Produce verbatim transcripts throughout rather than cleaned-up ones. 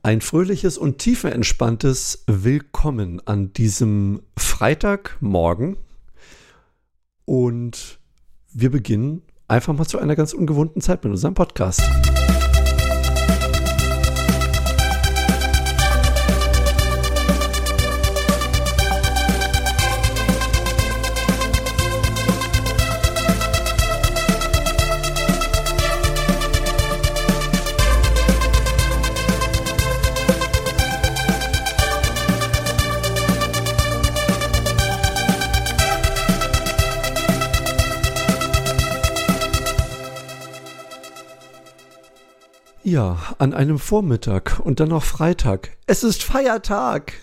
Ein fröhliches und tiefenentspanntes Willkommen an diesem Freitagmorgen. Und wir beginnen einfach mal zu einer ganz ungewohnten Zeit mit unserem Podcast. Ja, an einem Vormittag und dann noch Freitag. Es ist Feiertag.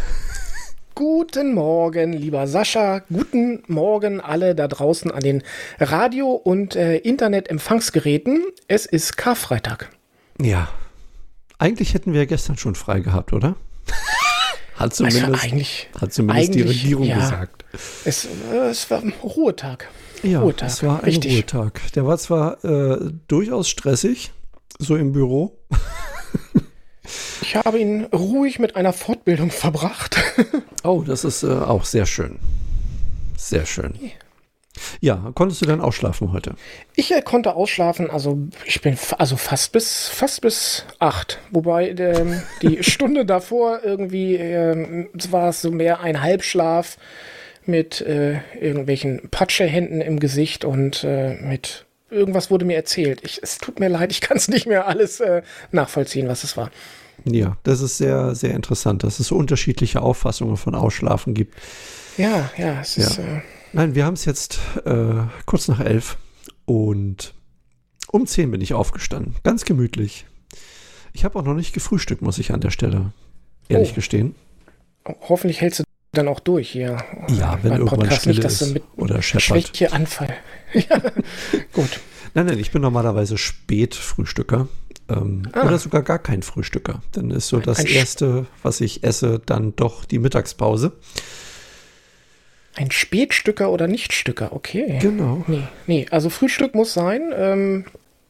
Guten Morgen, lieber Sascha. Guten Morgen alle da draußen an den Radio- und äh, Internet-Empfangsgeräten. Es ist Karfreitag. Ja, eigentlich hätten wir ja gestern schon frei gehabt, oder? Hat zumindest, also eigentlich, hat zumindest die Regierung ja, gesagt. Es, äh, es war ein Ruhetag. Ja, Ruhetag, es war ein richtig. Ruhetag. Der war zwar äh, durchaus stressig, so im Büro. Ich habe ihn ruhig mit einer Fortbildung verbracht. Oh, das ist äh, auch sehr schön. Sehr schön. Ja, konntest du dann ausschlafen heute? Ich äh, konnte ausschlafen, also ich bin fa- also fast bis fast bis acht. Wobei ähm, die Stunde davor irgendwie ähm, war es so mehr ein Halbschlaf mit äh, irgendwelchen Patschehänden im Gesicht und äh, mit irgendwas wurde mir erzählt. Ich, es tut mir leid, ich kann es nicht mehr alles äh, nachvollziehen, was es war. Ja, das ist sehr, sehr interessant, dass es so unterschiedliche Auffassungen von Ausschlafen gibt. Ja, ja, es Ja. ist... Äh, Nein, wir haben es jetzt äh, kurz nach elf und um zehn bin ich aufgestanden. Ganz gemütlich. Ich habe auch noch nicht gefrühstückt, muss ich an der Stelle ehrlich Oh. gestehen. hoffentlich hältst du dann auch durch hier. Ja, wenn beim irgendwann Podcast Stille nicht, dass ist du mit oder scheppert. Schwäche Anfall. Ja, gut. Nein, nein, ich bin normalerweise Spätfrühstücker ähm, Ah. oder sogar gar kein Frühstücker. Dann ist so Ein- das ein Sch- Erste, was ich esse, dann doch die Mittagspause. Ein Spätstücker oder Nichtstücker, okay. Genau. Nee, nee, also Frühstück muss sein, ähm,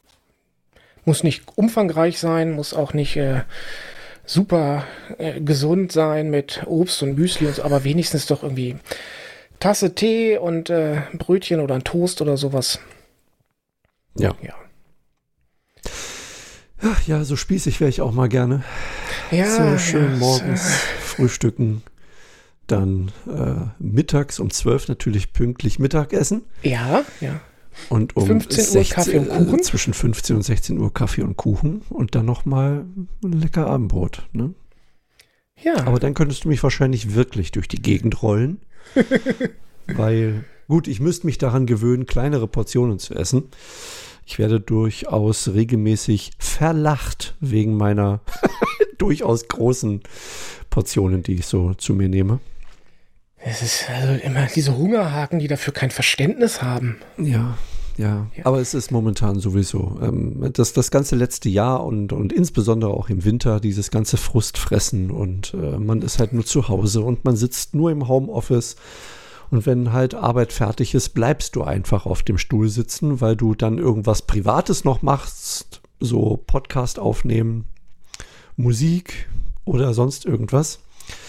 muss nicht umfangreich sein, muss auch nicht äh, super äh, gesund sein mit Obst und Müsli und so, aber wenigstens doch irgendwie Tasse Tee und äh, Brötchen oder ein Toast oder sowas. Ja. Ja, Ach ja, so spießig wäre ich auch mal gerne. ja So schön ja, morgens es, frühstücken, dann äh, mittags um zwölf natürlich pünktlich Mittagessen äh, Ja, ja. und um fünfzehn Uhr Kaffee und Kuchen? äh, zwischen fünfzehn und sechzehn Uhr Kaffee und Kuchen und dann nochmal ein lecker Abendbrot. Ne? Ja, Aber dann könntest du mich wahrscheinlich wirklich durch die Gegend rollen, weil, gut, ich müsste mich daran gewöhnen, kleinere Portionen zu essen. Ich werde durchaus regelmäßig verlacht wegen meiner durchaus großen Portionen, die ich so zu mir nehme. es ist also immer diese Hungerhaken, die dafür kein Verständnis haben. Ja, ja, Ja. aber es ist momentan sowieso ähm, das, das ganze letzte Jahr und, und insbesondere auch im Winter dieses ganze Frustfressen und äh, man ist halt nur zu Hause und man sitzt nur im Homeoffice und wenn halt Arbeit fertig ist, bleibst du einfach auf dem Stuhl sitzen, weil du dann irgendwas Privates noch machst, so Podcast aufnehmen, Musik oder sonst irgendwas.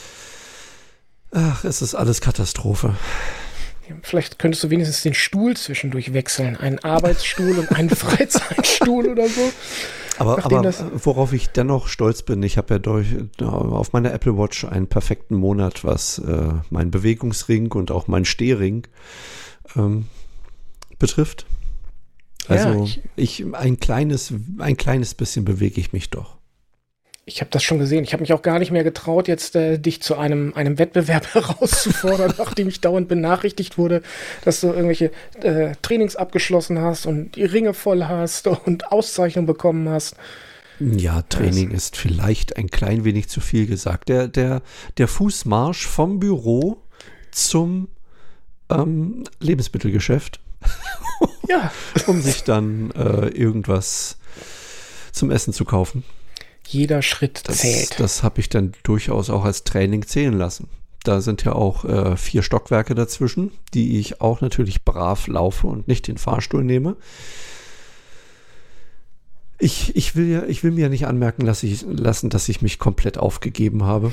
Ach, es ist alles Katastrophe. Vielleicht könntest du wenigstens den Stuhl zwischendurch wechseln. Einen Arbeitsstuhl und einen Freizeitstuhl oder so. Aber, Nachdem aber das- worauf ich dennoch stolz bin, ich habe ja durch, auf meiner Apple Watch einen perfekten Monat, was äh, meinen Bewegungsring und auch meinen Stehring ähm, betrifft. Also Ja, ich- ich, ein kleines, ein kleines bisschen bewege ich mich doch. Ich habe das schon gesehen. Ich habe mich auch gar nicht mehr getraut, jetzt äh, dich zu einem, einem Wettbewerb herauszufordern, nachdem ich dauernd benachrichtigt wurde, dass du irgendwelche äh, Trainings abgeschlossen hast und die Ringe voll hast und Auszeichnung bekommen hast. Ja, Training ist vielleicht ein klein wenig zu viel gesagt. Der, der, der Fußmarsch vom Büro zum ähm, Lebensmittelgeschäft, Ja, um sich dann äh, irgendwas zum Essen zu kaufen. jeder Schritt Das, zählt. das habe ich dann durchaus auch als Training zählen lassen. Da sind ja auch äh, vier Stockwerke dazwischen, die ich auch natürlich brav laufe und nicht den Fahrstuhl nehme. Ich, ich, will ja, ich will mir ja nicht anmerken lassen, ich, lassen, dass ich mich komplett aufgegeben habe.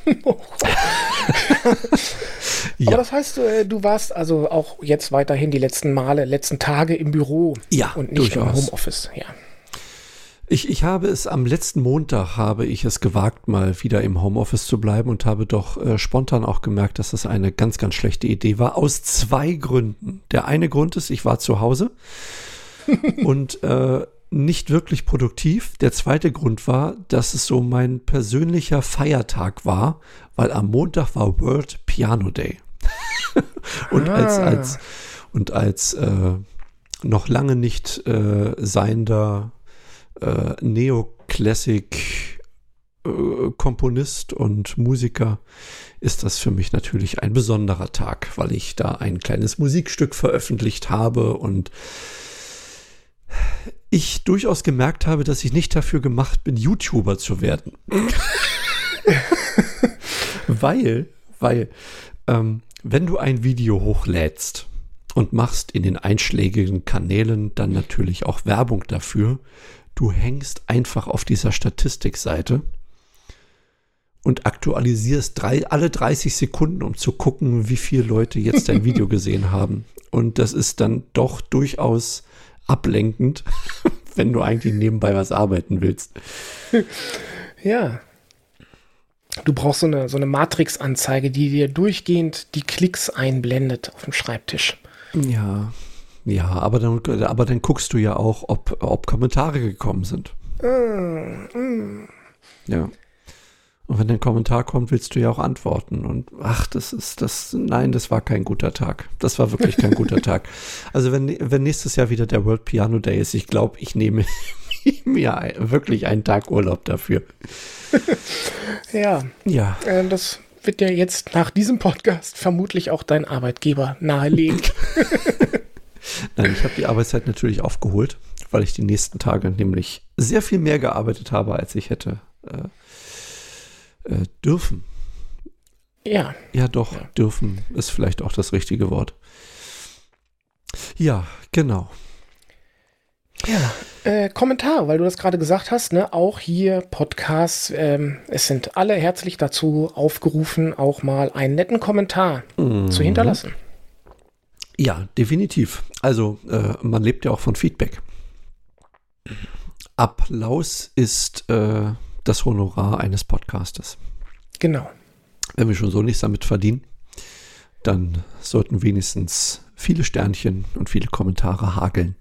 Ja. Aber das heißt, du warst also auch jetzt weiterhin die letzten Male, letzten Tage im Büro ja, und nicht durchaus. im Homeoffice. Ja. Ich, ich habe es am letzten Montag, habe ich es gewagt, mal wieder im Homeoffice zu bleiben und habe doch äh, spontan auch gemerkt, dass das eine ganz, ganz schlechte Idee war. Aus zwei Gründen. Der eine Grund ist, ich war zu Hause und äh, nicht wirklich produktiv. Der zweite Grund war, dass es so mein persönlicher Feiertag war, weil am Montag war World Piano Day. und ah. als, als, und als äh, noch lange nicht äh, seiender äh, Neoclassic-Komponist äh, und Musiker ist das für mich natürlich ein besonderer Tag, weil ich da ein kleines Musikstück veröffentlicht habe und ich durchaus gemerkt habe, dass ich nicht dafür gemacht bin, YouTuber zu werden. weil, weil, ähm, wenn du ein Video hochlädst und machst in den einschlägigen Kanälen dann natürlich auch Werbung dafür, du hängst einfach auf dieser Statistikseite und aktualisierst drei, alle dreißig Sekunden, um zu gucken, wie viele Leute jetzt dein Video gesehen haben. Und das ist dann doch durchaus ablenkend, wenn du eigentlich nebenbei was arbeiten willst. Ja. Du brauchst so eine, so eine Matrix-Anzeige, die dir durchgehend die Klicks einblendet auf dem Schreibtisch. Ja, ja, aber dann, aber dann guckst du ja auch, ob, ob Kommentare gekommen sind. Mm, mm. Ja. Und wenn ein Kommentar kommt, willst du ja auch antworten. Und ach, das ist das, nein, das war kein guter Tag. Das war wirklich kein guter Tag. Also wenn, wenn nächstes Jahr wieder der World Piano Day ist, ich glaube, ich nehme mir wirklich einen Tag Urlaub dafür. Ja. Ja. Äh, das wird ja jetzt nach diesem Podcast vermutlich auch dein Arbeitgeber nahelegen. Nein, ich habe die Arbeitszeit natürlich aufgeholt, weil ich die nächsten Tage nämlich sehr viel mehr gearbeitet habe, als ich hätte äh, Äh, dürfen. Ja. Ja, doch, ja. Dürfen ist vielleicht auch das richtige Wort. Ja, genau. Ja, äh, Kommentare, weil du das gerade gesagt hast, ne, auch hier Podcasts, ähm, es sind alle herzlich dazu aufgerufen, auch mal einen netten Kommentar mhm. zu hinterlassen. Ja, definitiv. Also, äh, man lebt ja auch von Feedback. Applaus ist äh, das Honorar eines Podcastes. Genau. Wenn wir schon so nichts damit verdienen, dann sollten wenigstens viele Sternchen und viele Kommentare hageln.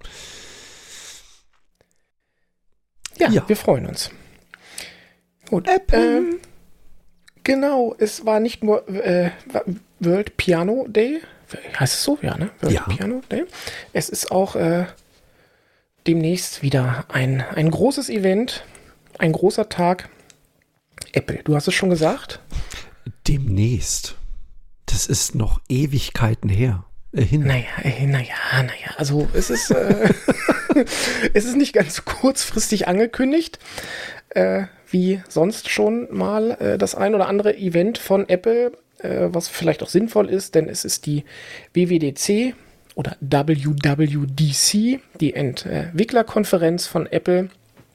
Ja, ja. Wir freuen uns. Gut. Ähm, genau, es war nicht nur äh, World Piano Day. Heißt es so? Ja, ne? World ja. Piano Day. Es ist auch äh, demnächst wieder ein, ein großes Event. Ein großer Tag. Apple, du hast es schon gesagt? Demnächst. Das ist noch Ewigkeiten her. Äh, hin. Naja, äh, naja, naja. Also es ist, äh, es ist nicht ganz kurzfristig angekündigt, äh, wie sonst schon mal äh, das ein oder andere Event von Apple, äh, was vielleicht auch sinnvoll ist, denn es ist die W W D C oder W W D C, die Entwicklerkonferenz von Apple.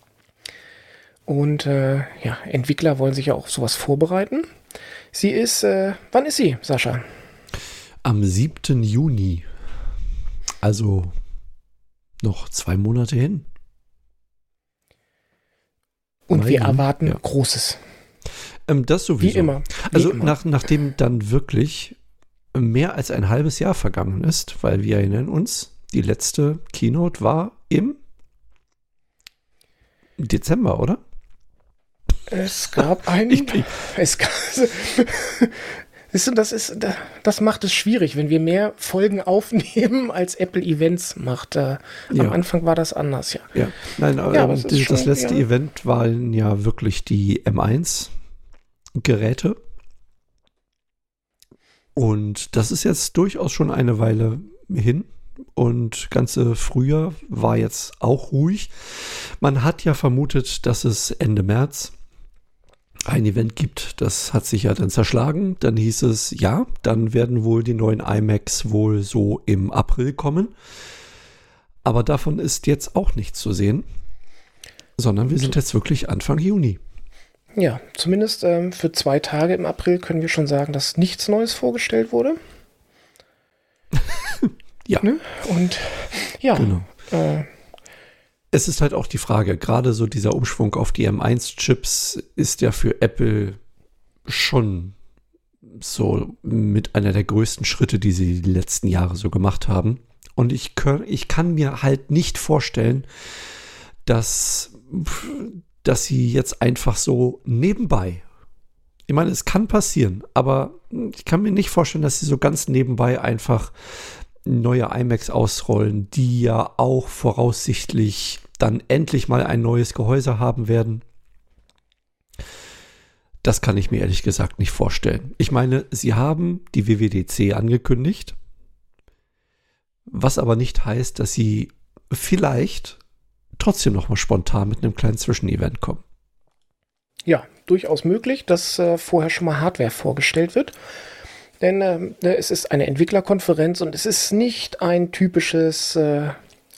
Und äh, ja, Entwickler wollen sich ja auch sowas vorbereiten. Sie ist, äh, wann ist sie, Sascha? Am siebten Juni. Also noch zwei Monate hin. Und Mai, wir erwarten ja. Großes. Ähm, das sowieso. Wie immer. Wie also immer. Nach, nachdem dann wirklich mehr als ein halbes Jahr vergangen ist, weil wir erinnern uns, die letzte Keynote war im Dezember, oder? Es gab einen. Ich bin es gab, das, ist, das macht es schwierig, wenn wir mehr Folgen aufnehmen, als Apple Events macht. Am ja. Anfang war das anders, ja. ja. Nein, aber, ja, aber das, das, schon, das letzte ja. Event waren ja wirklich die M eins Geräte. Und das ist jetzt durchaus schon eine Weile hin. Und ganze Frühjahr war jetzt auch ruhig. Man hat ja vermutet, dass es Ende März ein Event gibt. Das hat sich ja dann zerschlagen. Dann hieß es, ja, dann werden wohl die neuen iMacs wohl so im April kommen. Aber davon ist jetzt auch nichts zu sehen. sondern wir sind jetzt wirklich Anfang Juni. Ja, zumindest ähm, für zwei Tage im April können wir schon sagen, dass nichts Neues vorgestellt wurde. Ja. Ne? Und ja, genau. Äh, es ist halt auch die Frage, gerade so dieser Umschwung auf die M eins Chips ist ja für Apple schon so mit einer der größten Schritte, die sie die letzten Jahre so gemacht haben. Und ich, kann, ich kann mir halt nicht vorstellen, dass, dass sie jetzt einfach so nebenbei, ich meine, es kann passieren, aber ich kann mir nicht vorstellen, dass sie so ganz nebenbei einfach neue iMacs ausrollen, die ja auch voraussichtlich dann endlich mal ein neues Gehäuse haben werden. Das kann ich mir ehrlich gesagt nicht vorstellen. Ich meine, sie haben die W W D C angekündigt, was aber nicht heißt, dass sie vielleicht trotzdem noch mal spontan mit einem kleinen Zwischenevent kommen. Ja, durchaus möglich, dass äh, vorher schon mal Hardware vorgestellt wird. Denn äh, es ist eine Entwicklerkonferenz und es ist nicht ein typisches äh,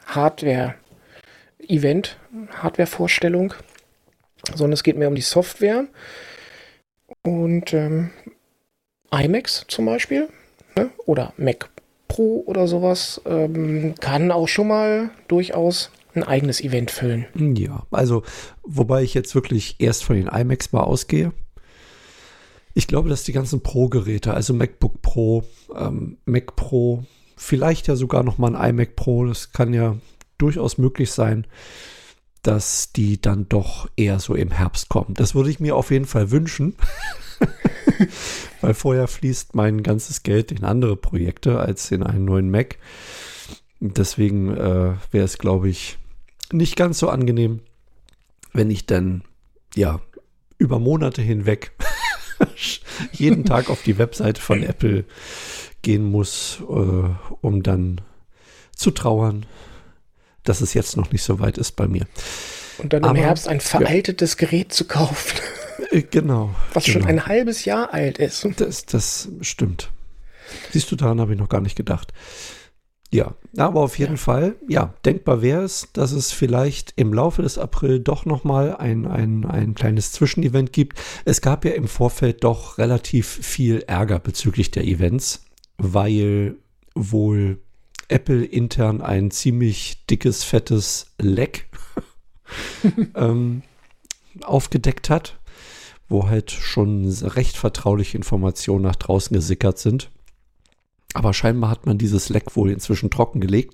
Hardware-Event, Hardware-Vorstellung, sondern es geht mehr um die Software. Und ähm, iMacs zum Beispiel, ne? Oder Mac Pro oder sowas, ähm, kann auch schon mal durchaus ein eigenes Event füllen. Ja, also wobei ich jetzt wirklich erst von den iMacs mal ausgehe. Ich glaube, dass die ganzen Pro-Geräte, also MacBook Pro, ähm, Mac Pro, vielleicht ja sogar noch mal ein iMac Pro, das kann ja durchaus möglich sein, dass die dann doch eher so im Herbst kommen. Das würde ich mir auf jeden Fall wünschen, weil vorher fließt mein ganzes Geld in andere Projekte als in einen neuen Mac. Deswegen äh, wäre es, glaube ich, nicht ganz so angenehm, wenn ich dann ja über Monate hinweg jeden Tag auf die Webseite von Apple gehen muss, äh, um dann zu trauern, dass es jetzt noch nicht so weit ist bei mir. Und dann im Aber, Herbst ein veraltetes ja. Gerät zu kaufen. Äh, genau. Was genau. schon ein halbes Jahr alt ist. Das, das stimmt. Siehst du, daran habe ich noch gar nicht gedacht. Ja, aber auf jeden ja. Fall, ja, denkbar wäre es, dass es vielleicht im Laufe des April doch nochmal ein, ein, ein kleines Zwischenevent gibt. Es gab ja im Vorfeld doch relativ viel Ärger bezüglich der Events, weil wohl Apple intern ein ziemlich dickes, fettes Leck ähm, aufgedeckt hat, wo halt schon recht vertrauliche Informationen nach draußen gesickert sind. Aber scheinbar hat man dieses Leck wohl inzwischen trockengelegt.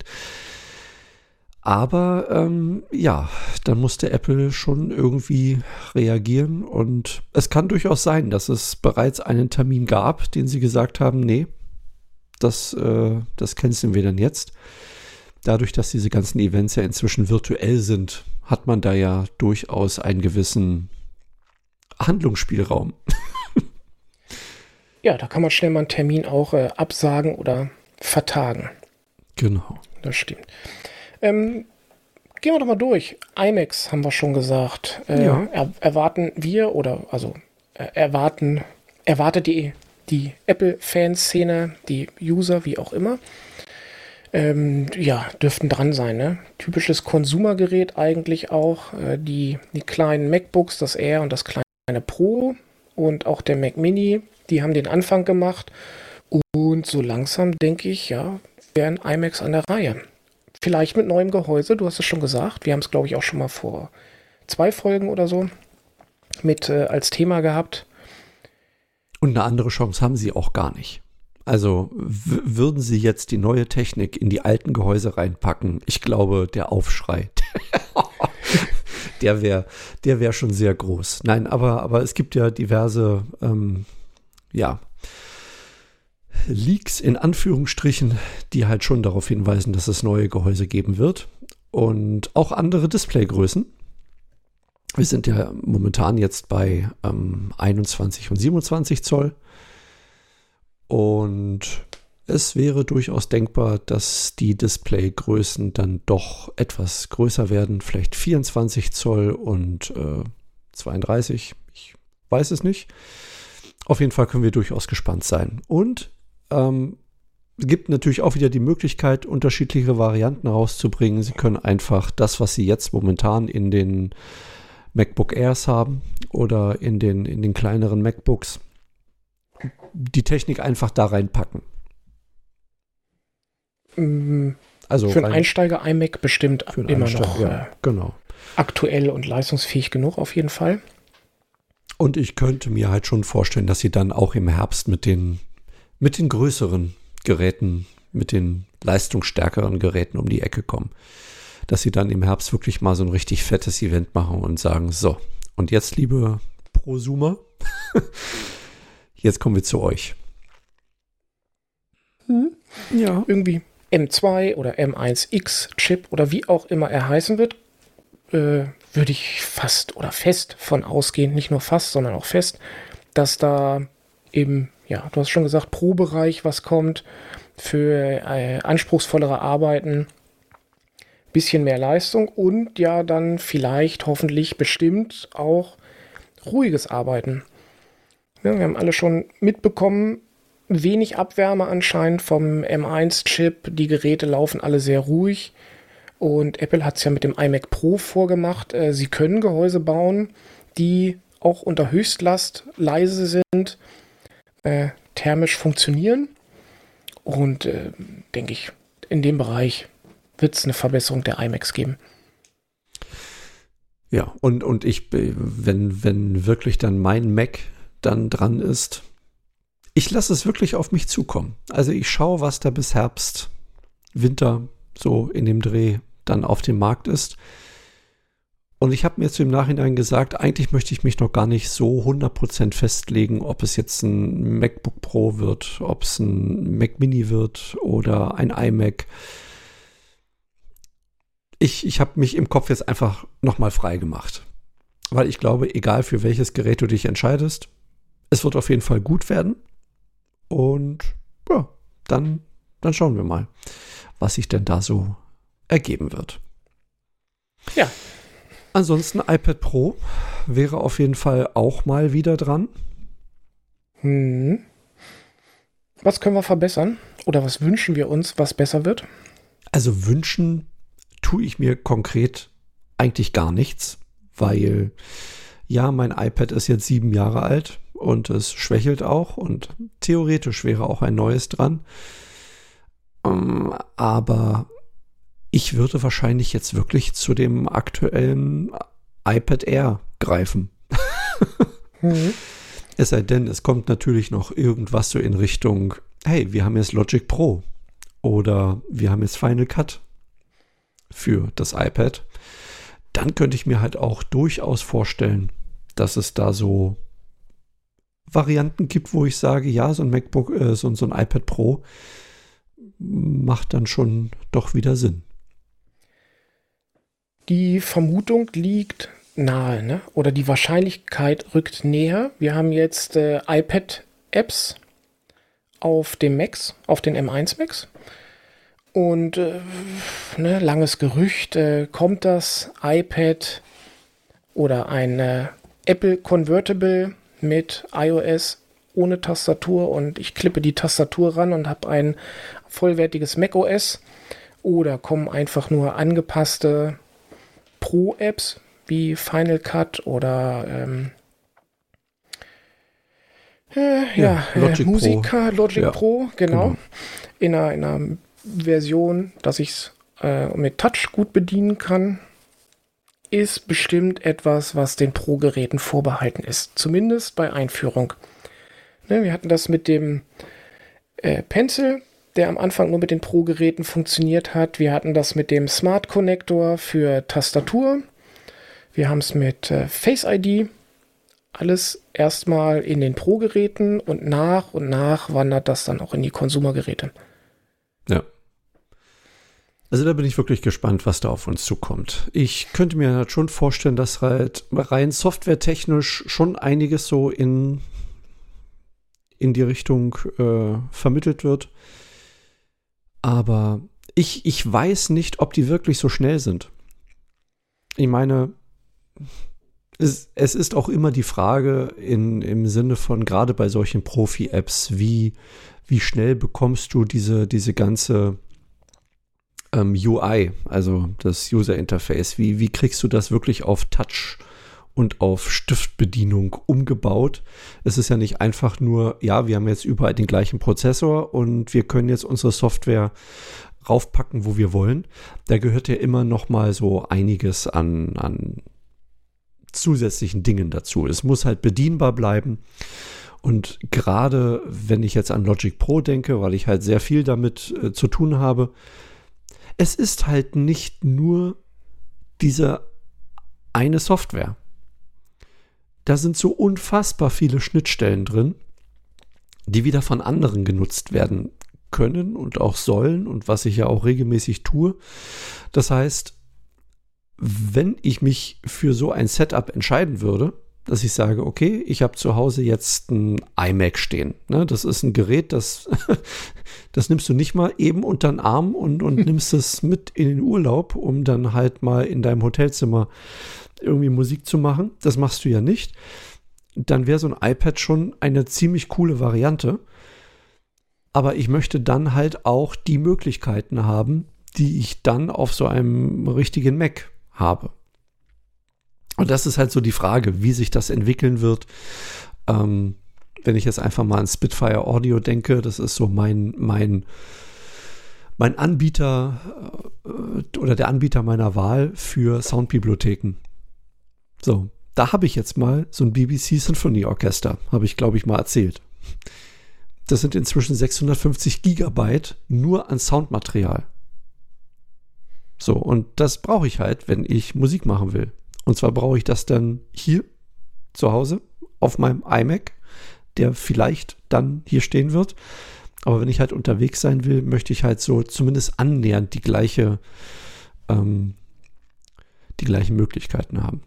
Aber ähm, ja, dann musste Apple schon irgendwie reagieren. Und es kann durchaus sein, dass es bereits einen Termin gab, den sie gesagt haben, nee, das, äh, das canceln wir dann jetzt. Dadurch, dass diese ganzen Events ja inzwischen virtuell sind, hat man da ja durchaus einen gewissen Handlungsspielraum. Ja, da kann man schnell mal einen Termin auch äh, absagen oder vertagen. Genau. Das stimmt. Ähm, gehen wir doch mal durch. iMacs haben wir schon gesagt. Äh, ja. er, erwarten wir oder also äh, erwarten, erwartet die, die Apple-Fanszene, die User, wie auch immer. Ähm, ja, dürften dran sein. Ne? Typisches Konsumergerät eigentlich auch. Äh, die, die kleinen MacBooks, das Air und das kleine Pro und auch der Mac Mini. Die haben den Anfang gemacht und so langsam, denke ich, ja, wären iMacs an der Reihe. Vielleicht mit neuem Gehäuse, du hast es schon gesagt. Wir haben es, glaube ich, auch schon mal vor zwei Folgen oder so mit äh, als Thema gehabt. Und eine andere Chance haben sie auch gar nicht. Also w- würden sie jetzt die neue Technik in die alten Gehäuse reinpacken, ich glaube, der Aufschrei, der wäre der wär schon sehr groß. Nein, aber, aber es gibt ja diverse ähm, ja, Leaks in Anführungsstrichen, die halt schon darauf hinweisen, dass es neue Gehäuse geben wird und auch andere Displaygrößen. Wir sind ja momentan jetzt bei ähm, einundzwanzig und siebenundzwanzig Zoll und es wäre durchaus denkbar, dass die Displaygrößen dann doch etwas größer werden, vielleicht vierundzwanzig Zoll und äh, zweiunddreißig, ich weiß es nicht. Auf jeden Fall können wir durchaus gespannt sein. Und ähm, Es gibt natürlich auch wieder die Möglichkeit, unterschiedliche Varianten rauszubringen. Sie können einfach das, was Sie jetzt momentan in den MacBook Airs haben oder in den, in den kleineren MacBooks, die Technik einfach da reinpacken. Also für einen Einsteiger-iMac bestimmt immer noch ja, äh, genau. aktuell und leistungsfähig genug auf jeden Fall. Und ich könnte mir halt schon vorstellen, dass Sie dann auch im Herbst mit den, mit den größeren Geräten, mit den leistungsstärkeren Geräten um die Ecke kommen. Dass Sie dann im Herbst wirklich mal so ein richtig fettes Event machen und sagen, so, und jetzt, liebe Prosumer, jetzt kommen wir zu euch. Hm. Ja. Irgendwie M zwei oder M eins X Chip oder wie auch immer er heißen wird, äh, würde ich fast oder fest von ausgehen, nicht nur fast, sondern auch fest, dass da im, ja, du hast schon gesagt, Pro-Bereich was kommt für äh, anspruchsvollere Arbeiten, bisschen mehr Leistung und ja dann vielleicht hoffentlich bestimmt auch ruhiges Arbeiten. Ja, wir haben alle schon mitbekommen, wenig Abwärme anscheinend vom M eins Chip, die Geräte laufen alle sehr ruhig und Apple hat es ja mit dem iMac Pro vorgemacht, äh, sie können Gehäuse bauen, die auch unter Höchstlast leise sind, äh, thermisch funktionieren und äh, denke ich, in dem Bereich wird es eine Verbesserung der iMacs geben. Ja, und, und ich, wenn, wenn wirklich dann mein Mac dann dran ist, ich lasse es wirklich auf mich zukommen. Also ich schaue, was da bis Herbst, Winter so in dem Dreh dann auf dem Markt ist. Und ich habe mir jetzt im Nachhinein gesagt, eigentlich möchte ich mich noch gar nicht so hundert Prozent festlegen, ob es jetzt ein MacBook Pro wird, ob es ein Mac Mini wird oder ein iMac. Ich, ich habe mich im Kopf jetzt einfach nochmal frei gemacht. Weil ich glaube, egal für welches Gerät du dich entscheidest, es wird auf jeden Fall gut werden. Und ja, dann, dann schauen wir mal, was sich denn da so ergeben wird. Ja. Ansonsten iPad Pro wäre auf jeden Fall auch mal wieder dran. Hm. Was können wir verbessern? Oder was wünschen wir uns, was besser wird? Also wünschen tue ich mir konkret eigentlich gar nichts, weil ja, mein iPad ist jetzt sieben Jahre alt und es schwächelt auch und theoretisch wäre auch ein neues dran. Ähm, aber ich würde wahrscheinlich jetzt wirklich zu dem aktuellen iPad Air greifen. mhm. Es sei denn, es kommt natürlich noch irgendwas so in Richtung, hey, wir haben jetzt Logic Pro oder wir haben jetzt Final Cut für das iPad. Dann könnte ich mir halt auch durchaus vorstellen, dass es da so Varianten gibt, wo ich sage, ja, so ein MacBook, äh, so, so ein iPad Pro macht dann schon doch wieder Sinn. Die Vermutung liegt nahe, ne? Oder die Wahrscheinlichkeit rückt näher. Wir haben jetzt äh, iPad-Apps auf dem Macs, auf den M eins Macs. Und äh, ne, langes Gerücht, äh, kommt das iPad oder ein äh, Apple Convertible mit iOS ohne Tastatur und ich klippe die Tastatur ran und habe ein vollwertiges macOS oder kommen einfach nur angepasste Pro-Apps wie Final Cut oder ähm, äh, ja, ja Logic äh, Musica, Pro. Logic ja, Pro, genau, genau. In, einer, in einer Version, dass ich es äh, mit Touch gut bedienen kann, ist bestimmt etwas, was den Pro-Geräten vorbehalten ist. Zumindest bei Einführung. Ne, wir hatten das mit dem äh, Pencil, der am Anfang nur mit den Pro-Geräten funktioniert hat. Wir hatten das mit dem Smart Connector für Tastatur. Wir haben es mit äh, Face I D. Alles erstmal in den Pro-Geräten und nach und nach wandert das dann auch in die Konsumergeräte. Ja. Also da bin ich wirklich gespannt, was da auf uns zukommt. Ich könnte mir halt schon vorstellen, dass halt rein softwaretechnisch schon einiges so in, in die Richtung äh, vermittelt wird. Aber ich, ich weiß nicht, ob die wirklich so schnell sind. Ich meine, es, es ist auch immer die Frage in, im Sinne von, gerade bei solchen Profi-Apps, wie, wie schnell bekommst du diese, diese ganze ähm, U I, also das User-Interface, wie, wie kriegst du das wirklich auf Touch und auf Stiftbedienung umgebaut? Es ist ja nicht einfach nur, ja, wir haben jetzt überall den gleichen Prozessor und wir können jetzt unsere Software raufpacken, wo wir wollen. Da gehört ja immer noch mal so einiges an, an zusätzlichen Dingen dazu. Es muss halt bedienbar bleiben. Und gerade wenn ich jetzt an Logic Pro denke, weil ich halt sehr viel damit äh, zu tun habe, es ist halt nicht nur diese eine Software. Da sind so unfassbar viele Schnittstellen drin, die wieder von anderen genutzt werden können und auch sollen und was ich ja auch regelmäßig tue. Das heißt, wenn ich mich für so ein Setup entscheiden würde, dass ich sage, okay, ich habe zu Hause jetzt ein iMac stehen. Ne, das ist ein Gerät, das, das nimmst du nicht mal eben unter den Arm und, und nimmst es mit in den Urlaub, um dann halt mal in deinem Hotelzimmer irgendwie Musik zu machen. Das machst du ja nicht. Dann wäre so ein iPad schon eine ziemlich coole Variante. Aber ich möchte dann halt auch die Möglichkeiten haben, die ich dann auf so einem richtigen Mac habe. Und das ist halt so die Frage, wie sich das entwickeln wird. Ähm, wenn ich jetzt einfach mal an Spitfire Audio denke, das ist so mein, mein, mein Anbieter äh, oder der Anbieter meiner Wahl für Soundbibliotheken. So, da habe ich jetzt mal so ein B B C Symphony Orchester, habe ich, glaube ich, mal erzählt. Das sind inzwischen sechshundertfünfzig Gigabyte nur an Soundmaterial. So, und das brauche ich halt, wenn ich Musik machen will. Und zwar brauche ich das dann hier zu Hause auf meinem iMac, der vielleicht dann hier stehen wird. Aber wenn ich halt unterwegs sein will, möchte ich halt so zumindest annähernd die gleiche, ähm, die gleichen Möglichkeiten haben.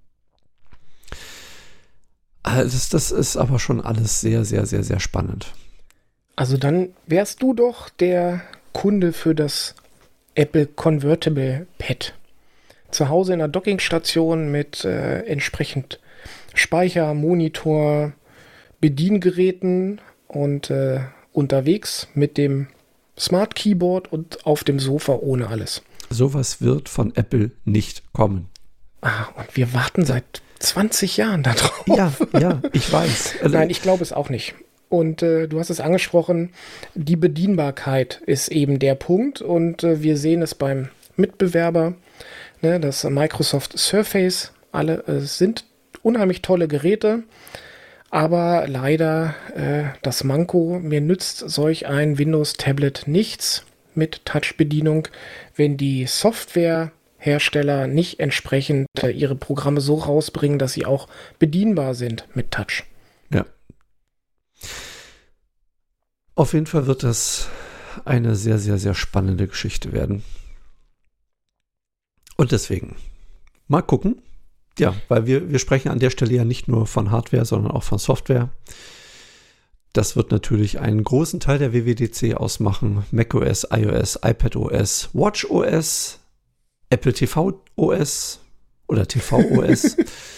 Also das, das ist aber schon alles sehr, sehr, sehr, sehr spannend. Also dann wärst du doch der Kunde für das Apple Convertible Pad. Zu Hause in der Dockingstation mit äh, entsprechend Speicher, Monitor, Bediengeräten und äh, unterwegs mit dem Smart Keyboard und auf dem Sofa ohne alles. Sowas wird von Apple nicht kommen. Ah, und wir warten seit zwanzig Jahren da drauf. Ja, ja, ich weiß. Also Nein, ich glaube es auch nicht. Und äh, du hast es angesprochen, die Bedienbarkeit ist eben der Punkt. Und äh, wir sehen es beim Mitbewerber, ne, das Microsoft Surface. Alle äh, sind unheimlich tolle Geräte. Aber leider äh, das Manko, mir nützt solch ein Windows-Tablet nichts mit Touch-Bedienung, wenn die Softwarehersteller nicht entsprechend äh, ihre Programme so rausbringen, dass sie auch bedienbar sind mit Touch. Ja. Auf jeden Fall wird das eine sehr, sehr, sehr spannende Geschichte werden. Und deswegen mal gucken. Ja, weil wir, wir sprechen an der Stelle ja nicht nur von Hardware, sondern auch von Software. Das wird natürlich einen großen Teil der W W D C ausmachen. macOS, iOS, iPadOS, watchOS, Apple T V O S oder T V O S.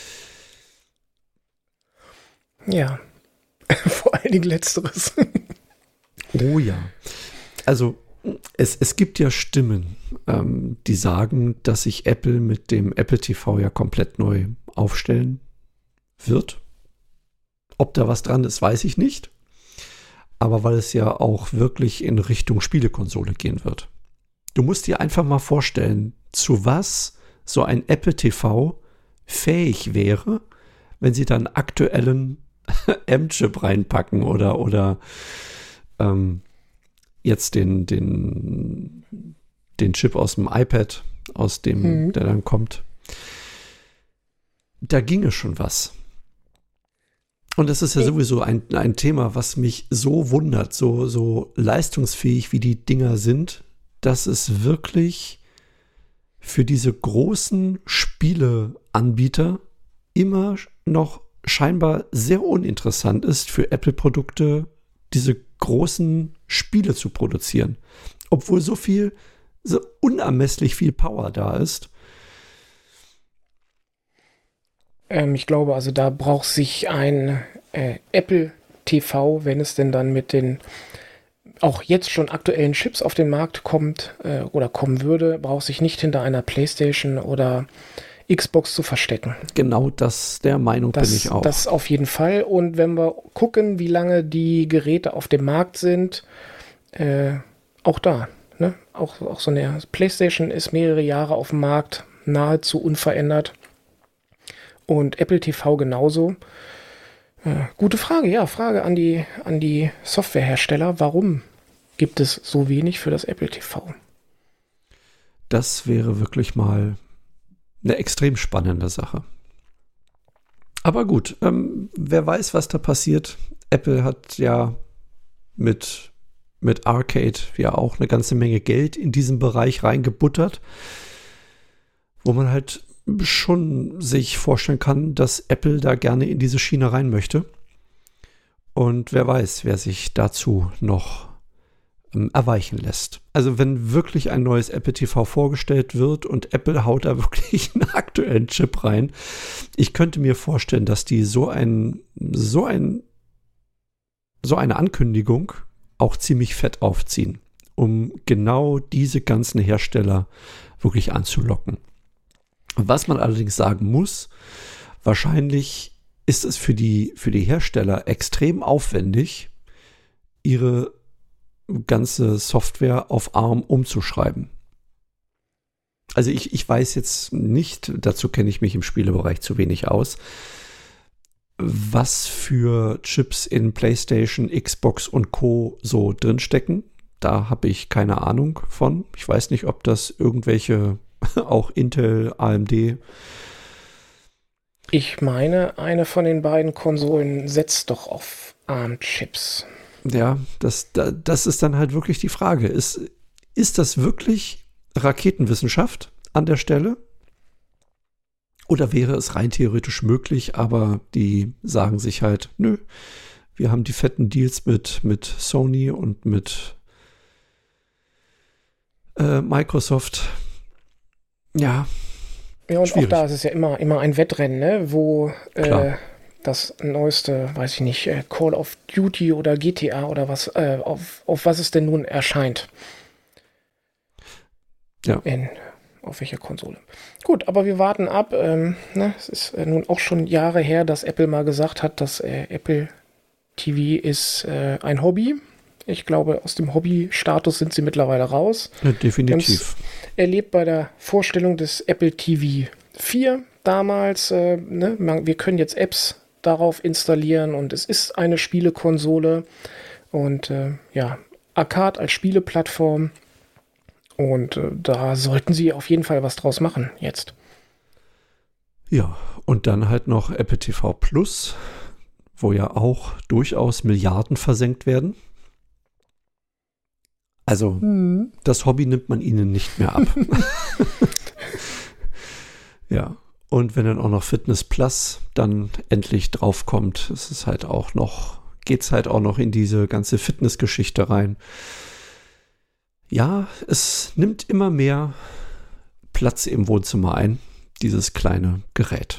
Ja, vor allen Dingen Letzteres. Oh ja. Also es, es gibt ja Stimmen, ähm, die sagen, dass sich Apple mit dem Apple T V ja komplett neu aufstellen wird. Ob da was dran ist, weiß ich nicht. Aber weil es ja auch wirklich in Richtung Spielekonsole gehen wird. Du musst dir einfach mal vorstellen, zu was so ein Apple T V fähig wäre, wenn sie dann aktuellen M-Chip reinpacken oder, oder ähm, jetzt den, den, den Chip aus dem iPad, aus dem, mhm. der dann kommt. Da ginge schon was. Und das ist ja sowieso ein, ein Thema, was mich so wundert, so, so leistungsfähig wie die Dinger sind, dass es wirklich für diese großen Spieleanbieter immer noch scheinbar sehr uninteressant ist, für Apple-Produkte diese großen Spiele zu produzieren. Obwohl so viel, so unermesslich viel Power da ist. Ähm, ich glaube, also da braucht sich ein äh, Apple T V, wenn es denn dann mit den auch jetzt schon aktuellen Chips auf den Markt kommt äh, oder kommen würde, braucht sich nicht hinter einer PlayStation oder Xbox zu verstecken. Genau das, der Meinung Das, bin ich auch. das auf jeden Fall. Und wenn wir gucken, wie lange die Geräte auf dem Markt sind, äh, auch da. Ne? Auch, auch so eine PlayStation ist mehrere Jahre auf dem Markt, nahezu unverändert. Und Apple T V genauso. Äh, gute Frage, ja, Frage an die, an die Softwarehersteller. Warum gibt es so wenig für das Apple T V? Das wäre wirklich mal eine extrem spannende Sache. Aber gut, ähm, wer weiß, was da passiert. Apple hat ja mit, mit Arcade ja auch eine ganze Menge Geld in diesen Bereich reingebuttert, wo man halt schon sich vorstellen kann, dass Apple da gerne in diese Schiene rein möchte. Und wer weiß, wer sich dazu noch ähm, erweichen lässt. Also wenn wirklich ein neues Apple T V vorgestellt wird und Apple haut da wirklich einen aktuellen Chip rein, ich könnte mir vorstellen, dass die so ein, so ein, so eine Ankündigung auch ziemlich fett aufziehen, um genau diese ganzen Hersteller wirklich anzulocken. Was man allerdings sagen muss, wahrscheinlich ist es für die, für die Hersteller extrem aufwendig, ihre ganze Software auf ARM umzuschreiben. Also ich, ich weiß jetzt nicht, dazu kenne ich mich im Spielebereich zu wenig aus, was für Chips in PlayStation, Xbox und Co. so drinstecken. Da habe ich keine Ahnung von. Ich weiß nicht, ob das irgendwelche auch Intel, A M D. Ich meine, eine von den beiden Konsolen setzt doch auf ARM-Chips. Ja, das, das ist dann halt wirklich die Frage. Ist, ist das wirklich Raketenwissenschaft an der Stelle? Oder wäre es rein theoretisch möglich, aber die sagen sich halt, nö, wir haben die fetten Deals mit, mit Sony und mit äh, Microsoft. Ja, Ja, und schwierig. auch da ist es ja immer, immer ein Wettrennen, ne? Wo äh, das neueste, weiß ich nicht, äh, Call of Duty oder G T A oder was, äh, auf, auf was es denn nun erscheint. Ja. In, auf welcher Konsole. Gut, aber wir warten ab. Ähm, ne? Es ist äh, nun auch schon Jahre her, dass Apple mal gesagt hat, dass äh, Apple T V ist äh, ein Hobby. Ich glaube, aus dem Hobby-Status sind sie mittlerweile raus. Ja, definitiv. Erlebt bei der Vorstellung des Apple T V vier damals, äh, ne, man, wir können jetzt Apps darauf installieren und es ist eine Spielekonsole und äh, ja, Arcade als Spieleplattform und äh, da sollten sie auf jeden Fall was draus machen jetzt. Ja, und dann halt noch Apple T V Plus, wo ja auch durchaus Milliarden versenkt werden. Also, hm. das Hobby nimmt man ihnen nicht mehr ab. Ja, und wenn dann auch noch Fitness Plus dann endlich draufkommt, ist es halt auch noch, geht's halt auch noch in diese ganze Fitnessgeschichte rein. Ja, es nimmt immer mehr Platz im Wohnzimmer ein, dieses kleine Gerät.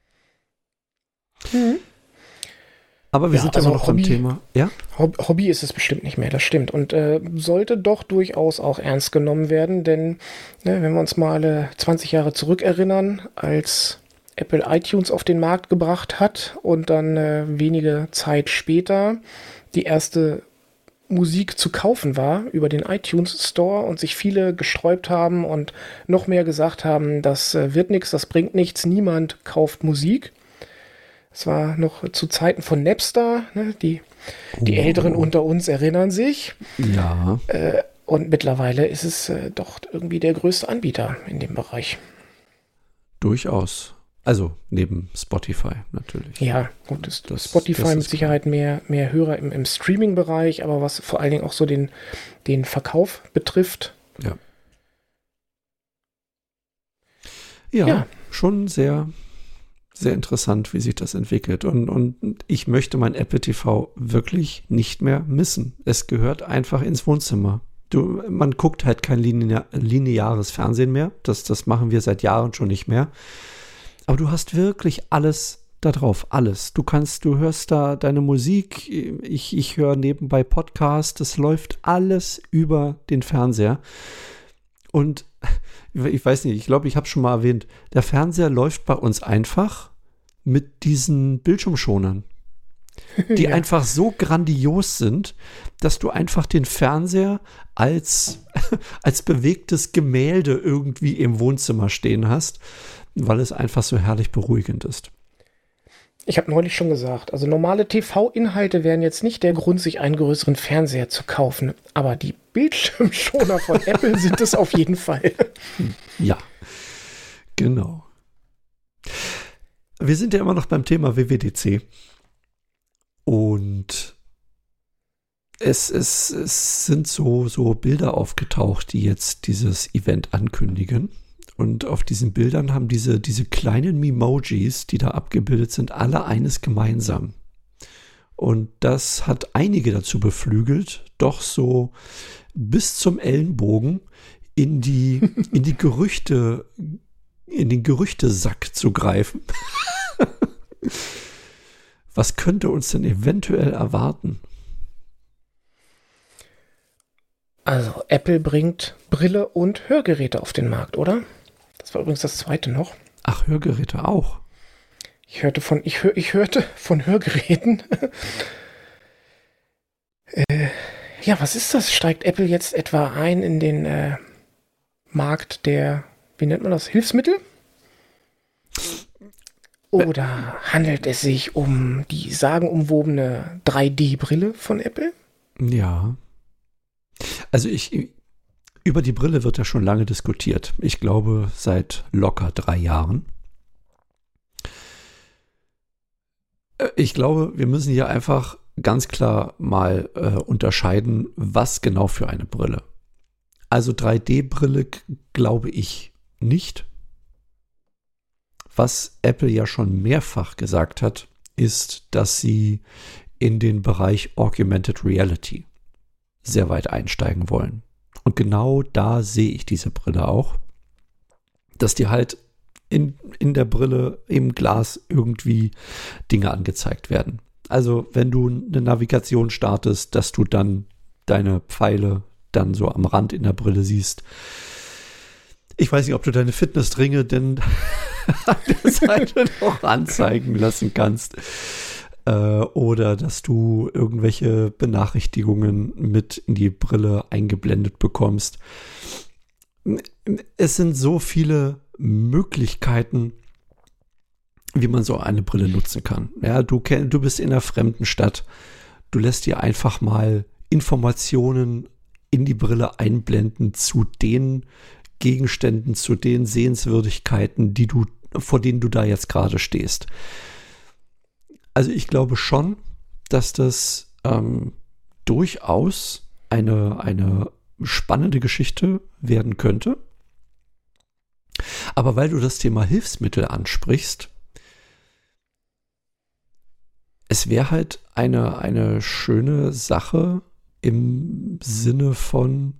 Mhm. Aber wir ja, sind also immer noch Hobby, beim Thema. Ja? Hobby ist es bestimmt nicht mehr, das stimmt. Und äh, sollte doch durchaus auch ernst genommen werden, denn ne, wenn wir uns mal äh, zwanzig Jahre zurückerinnern, als Apple iTunes auf den Markt gebracht hat und dann äh, wenige Zeit später die erste Musik zu kaufen war über den iTunes Store und sich viele gesträubt haben und noch mehr gesagt haben, das äh, wird nichts, das bringt nichts, niemand kauft Musik. Es war noch zu Zeiten von Napster, ne? die, die oh. Älteren unter uns erinnern sich. Ja. Äh, und mittlerweile ist es äh, doch irgendwie der größte Anbieter in dem Bereich. Durchaus. Also neben Spotify natürlich. Ja, gut, das, das, Spotify das mit Sicherheit mehr, mehr Hörer im, im Streaming-Bereich, aber was vor allen Dingen auch so den, den Verkauf betrifft. Ja. Ja, ja. schon sehr... Sehr interessant, wie sich das entwickelt. Und, und ich möchte mein Apple T V wirklich nicht mehr missen. Es gehört einfach ins Wohnzimmer. Du, man guckt halt kein linea- lineares Fernsehen mehr. Das, das machen wir seit Jahren schon nicht mehr. Aber du hast wirklich alles da drauf, alles. Du kannst, du hörst da deine Musik, ich, ich höre nebenbei Podcast, es läuft alles über den Fernseher. Und ich weiß nicht, ich glaube, ich habe schon mal erwähnt, der Fernseher läuft bei uns einfach mit diesen Bildschirmschonern, die ja. einfach so grandios sind, dass du einfach den Fernseher als, als bewegtes Gemälde irgendwie im Wohnzimmer stehen hast, weil es einfach so herrlich beruhigend ist. Ich habe neulich schon gesagt, also normale T V-Inhalte wären jetzt nicht der Grund, sich einen größeren Fernseher zu kaufen. Aber die Bildschirmschoner von Apple sind es auf jeden Fall. Ja, genau. Wir sind ja immer noch beim Thema W W D C. Und es, es, es sind so, so Bilder aufgetaucht, die jetzt dieses Event ankündigen. Und auf diesen Bildern haben diese, diese kleinen Memojis, die da abgebildet sind, alle eines gemeinsam. Und das hat einige dazu beflügelt, doch so bis zum Ellenbogen in die, in die Gerüchte, in den Gerüchtesack zu greifen. Was könnte uns denn eventuell erwarten? Also Apple bringt Brille und Hörgeräte auf den Markt, oder? Das war übrigens das zweite noch. Ach, Hörgeräte auch. Ich hörte von, ich, hör, ich hörte von Hörgeräten. äh, ja, was ist das? Steigt Apple jetzt etwa ein in den äh, Markt der, wie nennt man das, Hilfsmittel? Oder handelt es sich um die sagenumwobene drei D-Brille von Apple? Ja. Also ich... Über die Brille wird ja schon lange diskutiert. Ich glaube, seit locker drei Jahren. Ich glaube, wir müssen hier einfach ganz klar mal äh, unterscheiden, was genau für eine Brille. Also drei D-Brille glaube ich nicht. Was Apple ja schon mehrfach gesagt hat, ist, dass sie in den Bereich Augmented Reality sehr weit einsteigen wollen. Und genau da sehe ich diese Brille auch, dass dir halt in, in der Brille im Glas irgendwie Dinge angezeigt werden. Also wenn du eine Navigation startest, dass du dann deine Pfeile dann so am Rand in der Brille siehst. Ich weiß nicht, ob du deine Fitnessringe denn an der Seite noch anzeigen lassen kannst. Oder dass du irgendwelche Benachrichtigungen mit in die Brille eingeblendet bekommst. Es sind so viele Möglichkeiten, wie man so eine Brille nutzen kann. Ja, du, du bist in einer fremden Stadt. Du lässt dir einfach mal Informationen in die Brille einblenden zu den Gegenständen, zu den Sehenswürdigkeiten, die du, vor denen du da jetzt gerade stehst. Also ich glaube schon, dass das ähm, durchaus eine, eine spannende Geschichte werden könnte. Aber weil du das Thema Hilfsmittel ansprichst, es wäre halt eine, eine schöne Sache im Sinne von,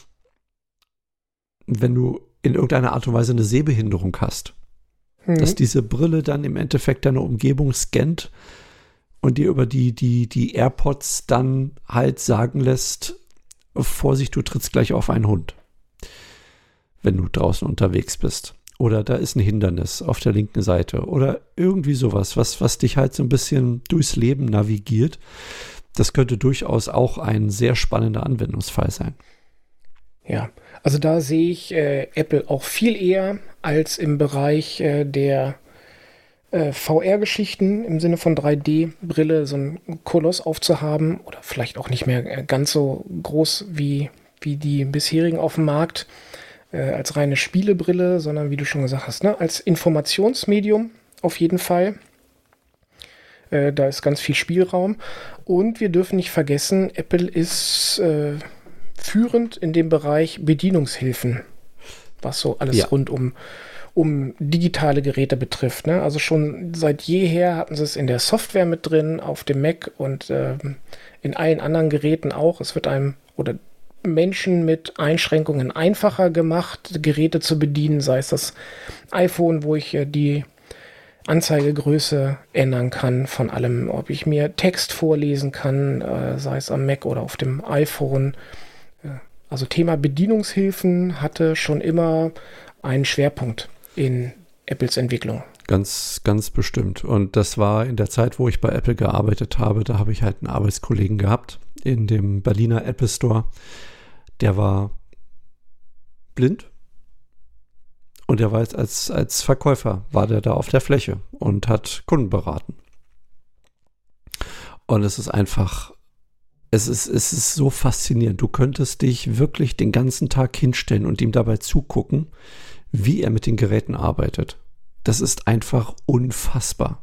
wenn du in irgendeiner Art und Weise eine Sehbehinderung hast. Mhm. Dass diese Brille dann im Endeffekt deine Umgebung scannt und dir über die, die, die AirPods dann halt sagen lässt, Vorsicht, du trittst gleich auf einen Hund, wenn du draußen unterwegs bist. Oder da ist ein Hindernis auf der linken Seite. Oder irgendwie sowas, was, was dich halt so ein bisschen durchs Leben navigiert. Das könnte durchaus auch ein sehr spannender Anwendungsfall sein. Ja, also da sehe ich äh, Apple auch viel eher als im Bereich äh, der äh, V R-Geschichten im Sinne von drei D-Brille so einen Koloss aufzuhaben oder vielleicht auch nicht mehr ganz so groß wie, wie die bisherigen auf dem Markt äh, als reine Spielebrille, sondern wie du schon gesagt hast, ne, als Informationsmedium auf jeden Fall. Äh, da ist ganz viel Spielraum und wir dürfen nicht vergessen, Apple ist äh, führend in dem Bereich Bedienungshilfen, was so alles ja. rund um, um digitale Geräte betrifft. Ne? Also schon seit jeher hatten sie es in der Software mit drin, auf dem Mac und äh, in allen anderen Geräten auch. Es wird einem oder Menschen mit Einschränkungen einfacher gemacht, Geräte zu bedienen, sei es das iPhone, wo ich äh, die Anzeigegröße ändern kann von allem, ob ich mir Text vorlesen kann, äh, sei es am Mac oder auf dem iPhone. Also Thema Bedienungshilfen hatte schon immer einen Schwerpunkt in Apples Entwicklung. Ganz, ganz bestimmt. Und das war in der Zeit, wo ich bei Apple gearbeitet habe, da habe ich halt einen Arbeitskollegen gehabt in dem Berliner Apple Store. Der war blind. Und der war jetzt als, als Verkäufer, war der da auf der Fläche und hat Kunden beraten. Und es ist einfach, es ist, es ist so faszinierend. Du könntest dich wirklich den ganzen Tag hinstellen und ihm dabei zugucken, wie er mit den Geräten arbeitet. Das ist einfach unfassbar.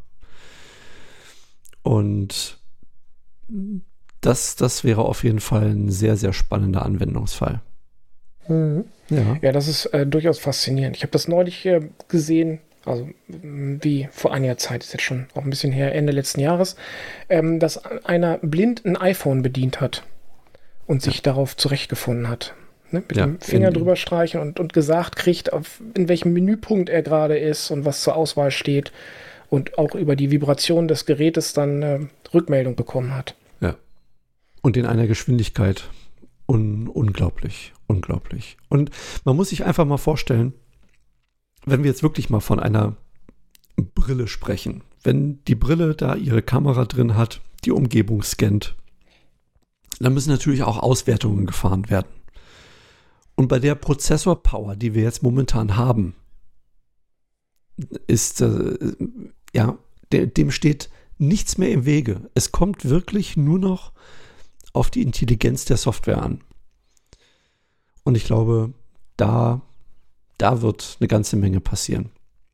Und das, das wäre auf jeden Fall ein sehr, sehr spannender Anwendungsfall. Mhm. Ja. ja, das ist äh, durchaus faszinierend. Ich habe das neulich äh, gesehen, also wie vor einiger Zeit, ist jetzt schon auch ein bisschen her, Ende letzten Jahres, ähm, dass einer blind ein iPhone bedient hat und sich ja. darauf zurechtgefunden hat. Ne? Mit ja, dem Finger in, drüber streichen und, und gesagt kriegt, auf, in welchem Menüpunkt er gerade ist und was zur Auswahl steht und auch über die Vibration des Gerätes dann äh, Rückmeldung bekommen hat. Ja. Und in einer Geschwindigkeit. Un- unglaublich, unglaublich. Und man muss sich einfach mal vorstellen, wenn wir jetzt wirklich mal von einer Brille sprechen, wenn die Brille da ihre Kamera drin hat, die Umgebung scannt, dann müssen natürlich auch Auswertungen gefahren werden. Und bei der Prozessorpower, die wir jetzt momentan haben, ist, äh, ja, de- dem steht nichts mehr im Wege. Es kommt wirklich nur noch auf die Intelligenz der Software an. Und ich glaube, da, da wird eine ganze Menge passieren.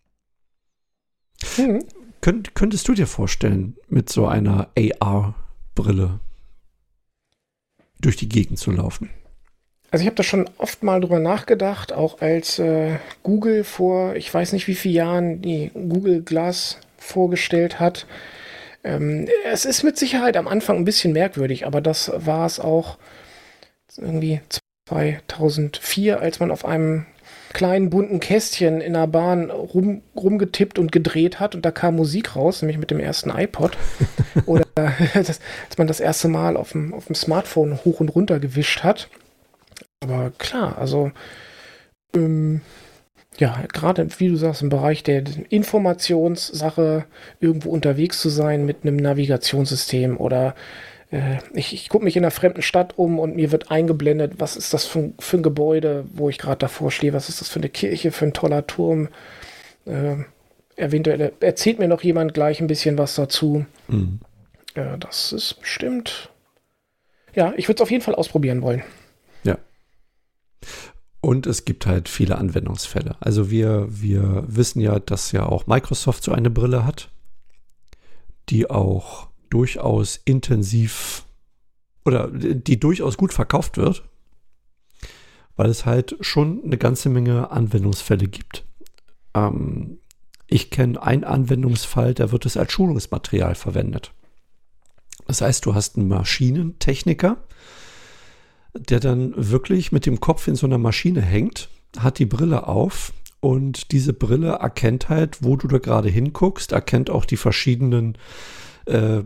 Mhm. Könnt, könntest du dir vorstellen, mit so einer A R-Brille durch die Gegend zu laufen? Also ich habe da schon oft mal drüber nachgedacht, auch als äh, Google vor, ich weiß nicht wie vielen Jahren, die Google Glass vorgestellt hat. Ähm, es ist mit Sicherheit am Anfang ein bisschen merkwürdig, aber das war es auch irgendwie zweitausendvier, als man auf einem kleinen bunten Kästchen in der Bahn rum, rumgetippt und gedreht hat und da kam Musik raus, nämlich mit dem ersten iPod. Oder das, als man das erste Mal auf dem, auf dem Smartphone hoch und runter gewischt hat. Aber klar, also ähm, ja, gerade wie du sagst, im Bereich der Informationssache irgendwo unterwegs zu sein mit einem Navigationssystem oder äh, ich, ich gucke mich in einer fremden Stadt um und mir wird eingeblendet, was ist das für, für ein Gebäude, wo ich gerade davor stehe, was ist das für eine Kirche, für ein toller Turm. Äh, eventuell erzählt mir noch jemand gleich ein bisschen was dazu. Mhm. Ja, das ist bestimmt, ja, ich würde es auf jeden Fall ausprobieren wollen. Ja. Und es gibt halt viele Anwendungsfälle. Also wir, wir wissen ja, dass ja auch Microsoft so eine Brille hat, die auch durchaus intensiv oder die durchaus gut verkauft wird, weil es halt schon eine ganze Menge Anwendungsfälle gibt. Ähm, ich kenne einen Anwendungsfall, da wird es als Schulungsmaterial verwendet. Das heißt, du hast einen Maschinentechniker, der dann wirklich mit dem Kopf in so einer Maschine hängt, hat die Brille auf und diese Brille erkennt halt, wo du da gerade hinguckst, erkennt auch die verschiedenen äh,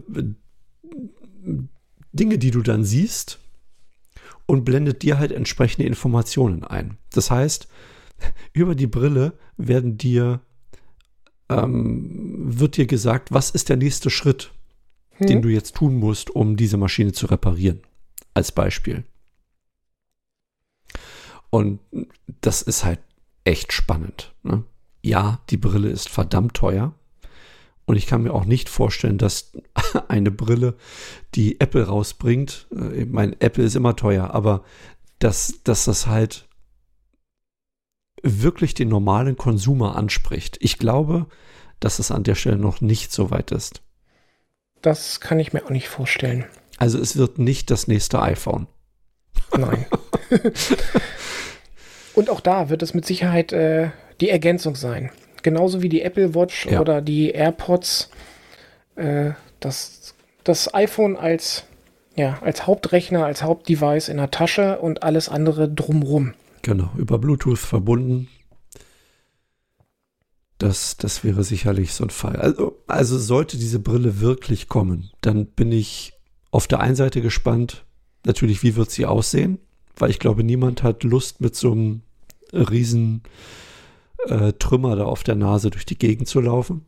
Dinge, die du dann siehst und blendet dir halt entsprechende Informationen ein. Das heißt, über die Brille werden dir, ähm, wird dir gesagt, was ist der nächste Schritt, hm. den du jetzt tun musst, um diese Maschine zu reparieren, als Beispiel. Und das ist halt echt spannend. Ne? Ja, die Brille ist verdammt teuer. Und ich kann mir auch nicht vorstellen, dass eine Brille, die Apple rausbringt, ich meine, Apple ist immer teuer, aber dass, dass das halt wirklich den normalen Konsumer anspricht. Ich glaube, dass es an der Stelle noch nicht so weit ist. Das kann ich mir auch nicht vorstellen. Also es wird nicht das nächste iPhone. Nein. Und auch da wird es mit Sicherheit äh, die Ergänzung sein. Genauso wie die Apple Watch ja. oder die AirPods. Äh, das, das iPhone als, ja, als Hauptrechner, als Hauptdevice in der Tasche und alles andere drumrum. Genau, über Bluetooth verbunden. Das, das wäre sicherlich so ein Fall. Also, also sollte diese Brille wirklich kommen, dann bin ich auf der einen Seite gespannt, natürlich, wie wird sie aussehen, weil ich glaube, niemand hat Lust, mit so einem riesen äh, Trümmer da auf der Nase durch die Gegend zu laufen.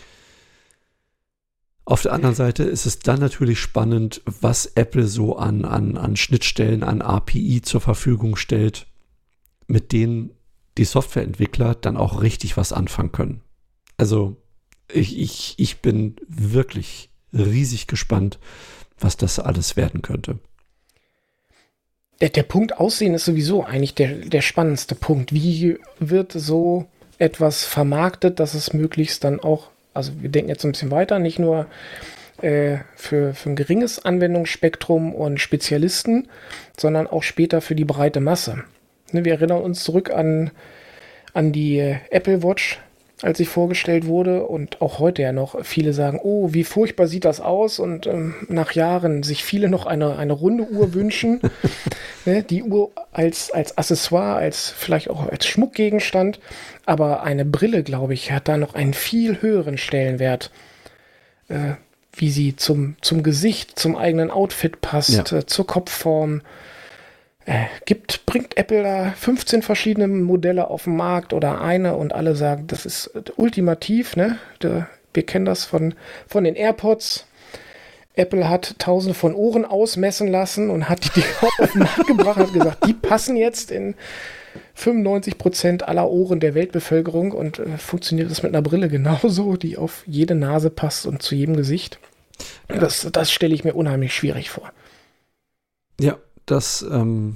Auf der anderen Seite ist es dann natürlich spannend, was Apple so an, an, an Schnittstellen, an A P I zur Verfügung stellt, mit denen die Softwareentwickler dann auch richtig was anfangen können. Also ich, ich, ich bin wirklich riesig gespannt, was das alles werden könnte. Der, der Punkt Aussehen ist sowieso eigentlich der, der spannendste Punkt. Wie wird so etwas vermarktet, dass es möglichst dann auch, also wir denken jetzt ein bisschen weiter, nicht nur äh, für, für ein geringes Anwendungsspektrum und Spezialisten, sondern auch später für die breite Masse. Ne, wir erinnern uns zurück an, an die äh, Apple Watch, als sie vorgestellt wurde, und auch heute ja noch viele sagen, oh, wie furchtbar sieht das aus, und ähm, nach Jahren sich viele noch eine, eine runde Uhr wünschen, ne, die Uhr als, als Accessoire, als vielleicht auch als Schmuckgegenstand, aber eine Brille, glaube ich, hat da noch einen viel höheren Stellenwert, äh, wie sie zum, zum Gesicht, zum eigenen Outfit passt, ja. äh, zur Kopfform. Äh, gibt, bringt Apple da fünfzehn verschiedene Modelle auf den Markt oder eine, und alle sagen, das ist ultimativ, ne? Da, wir kennen das von, von den AirPods. Apple hat tausende von Ohren ausmessen lassen und hat die auf den Markt gebracht und hat gesagt, die passen jetzt in fünfundneunzig Prozent aller Ohren der Weltbevölkerung, und äh, funktioniert das mit einer Brille genauso, die auf jede Nase passt und zu jedem Gesicht. Ja. Das, das stelle ich mir unheimlich schwierig vor. Ja. Das, ähm,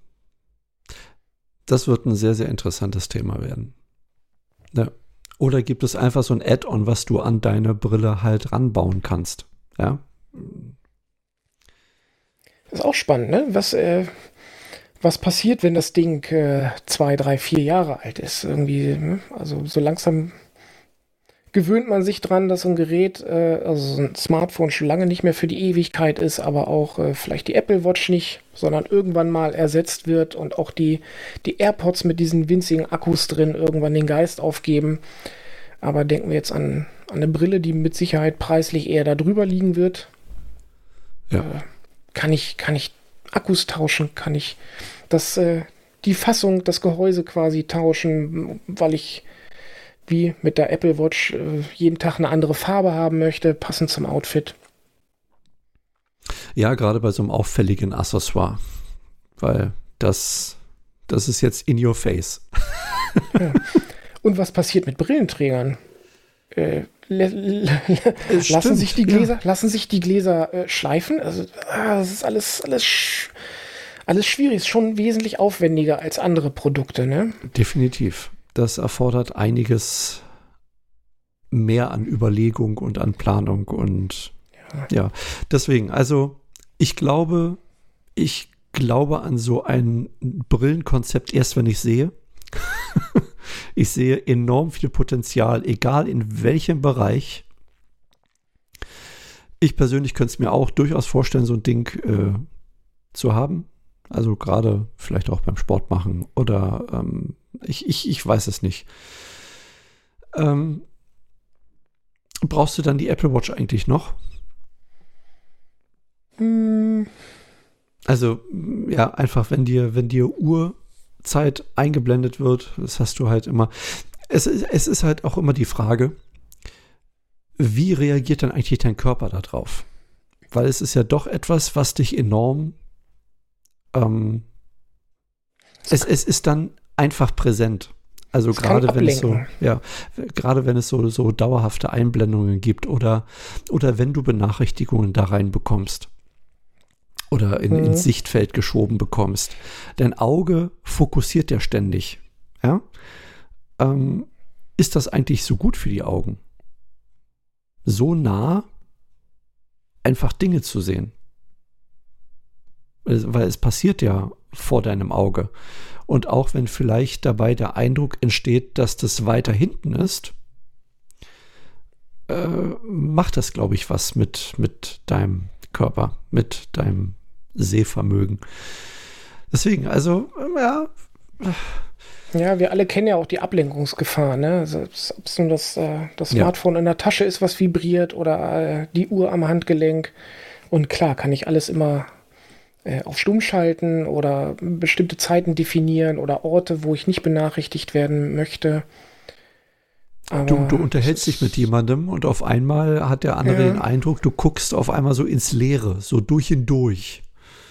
das wird ein sehr, sehr interessantes Thema werden. Ja. Oder gibt es einfach so ein Add-on, was du an deine Brille halt ranbauen kannst? Ja. Das ist auch spannend, ne? Was, äh, was passiert, wenn das Ding äh, zwei, drei, vier Jahre alt ist? Irgendwie, ne? Also so langsam gewöhnt man sich dran, dass so ein Gerät, äh, also so ein Smartphone schon lange nicht mehr für die Ewigkeit ist, aber auch äh, vielleicht die Apple Watch nicht, sondern irgendwann mal ersetzt wird, und auch die, die AirPods mit diesen winzigen Akkus drin irgendwann den Geist aufgeben. Aber denken wir jetzt an, an eine Brille, die mit Sicherheit preislich eher da drüber liegen wird. Ja. Äh, kann ich, kann ich Akkus tauschen? Kann ich das, äh, die Fassung, das Gehäuse quasi tauschen, weil ich wie mit der Apple Watch äh, jeden Tag eine andere Farbe haben möchte, passend zum Outfit? Ja, gerade bei so einem auffälligen Accessoire. Weil das, das ist jetzt in your face. Ja. Und was passiert mit Brillenträgern? Äh, lassen, stimmt, sich die Gläser, ja. lassen sich die Gläser äh, schleifen? Also, ah, das ist alles, alles, sch- alles schwierig. Ist schon wesentlich aufwendiger als andere Produkte, ne? Definitiv. Das erfordert einiges mehr an Überlegung und an Planung, und ja, ja. Deswegen, also ich glaube, ich glaube an so ein Brillenkonzept erst, wenn ich sehe. Ich sehe enorm viel Potenzial, egal in welchem Bereich. Ich persönlich könnte es mir auch durchaus vorstellen, so ein Ding äh, zu haben. Also gerade vielleicht auch beim Sport machen oder ähm, ich, ich, ich weiß es nicht. Ähm, brauchst du dann die Apple Watch eigentlich noch? Hm. Also ja, einfach wenn dir, wenn dir Uhrzeit eingeblendet wird, das hast du halt immer. Es, es ist halt auch immer die Frage, wie reagiert dann eigentlich dein Körper darauf? Weil es ist ja doch etwas, was dich enorm Ähm, es, es ist dann einfach präsent. Also gerade wenn es so, ja, gerade wenn es so, so dauerhafte Einblendungen gibt oder, oder wenn du Benachrichtigungen da rein bekommst oder in, mhm. ins Sichtfeld geschoben bekommst. Dein Auge fokussiert ja ständig. Ja? Ähm, ist das eigentlich so gut für die Augen? So nah einfach Dinge zu sehen. Weil es passiert ja vor deinem Auge. Und auch wenn vielleicht dabei der Eindruck entsteht, dass das weiter hinten ist, äh, macht das, glaube ich, was mit, mit deinem Körper, mit deinem Sehvermögen. Deswegen, also, ja, Ja, wir alle kennen ja auch die Ablenkungsgefahr, ne? Also, ob es nun das, äh, das Smartphone ja. in der Tasche ist, was vibriert, oder äh, die Uhr am Handgelenk. Und klar, kann ich alles immer äh, auf Stumm schalten oder bestimmte Zeiten definieren oder Orte, wo ich nicht benachrichtigt werden möchte. Aber du, du unterhältst dich mit jemandem und auf einmal hat der andere ja. den Eindruck, du guckst auf einmal so ins Leere, so durch und durch.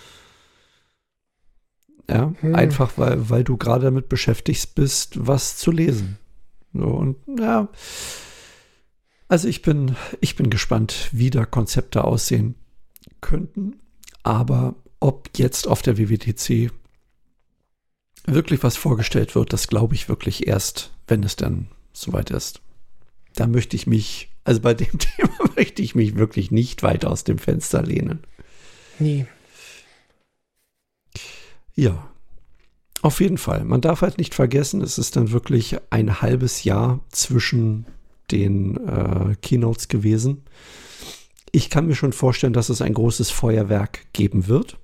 Ja, hm. einfach weil, weil du gerade damit beschäftigt bist, was zu lesen. So, und ja, also ich bin, ich bin gespannt, wie da Konzepte aussehen könnten. Aber ob jetzt auf der W W D C wirklich was vorgestellt wird, das glaube ich wirklich erst, wenn es dann soweit ist. Da möchte ich mich, also bei dem Thema möchte ich mich wirklich nicht weit aus dem Fenster lehnen. Nie. Ja, auf jeden Fall. Man darf halt nicht vergessen, es ist dann wirklich ein halbes Jahr zwischen den äh, Keynotes gewesen. Ich kann mir schon vorstellen, dass es ein großes Feuerwerk geben wird.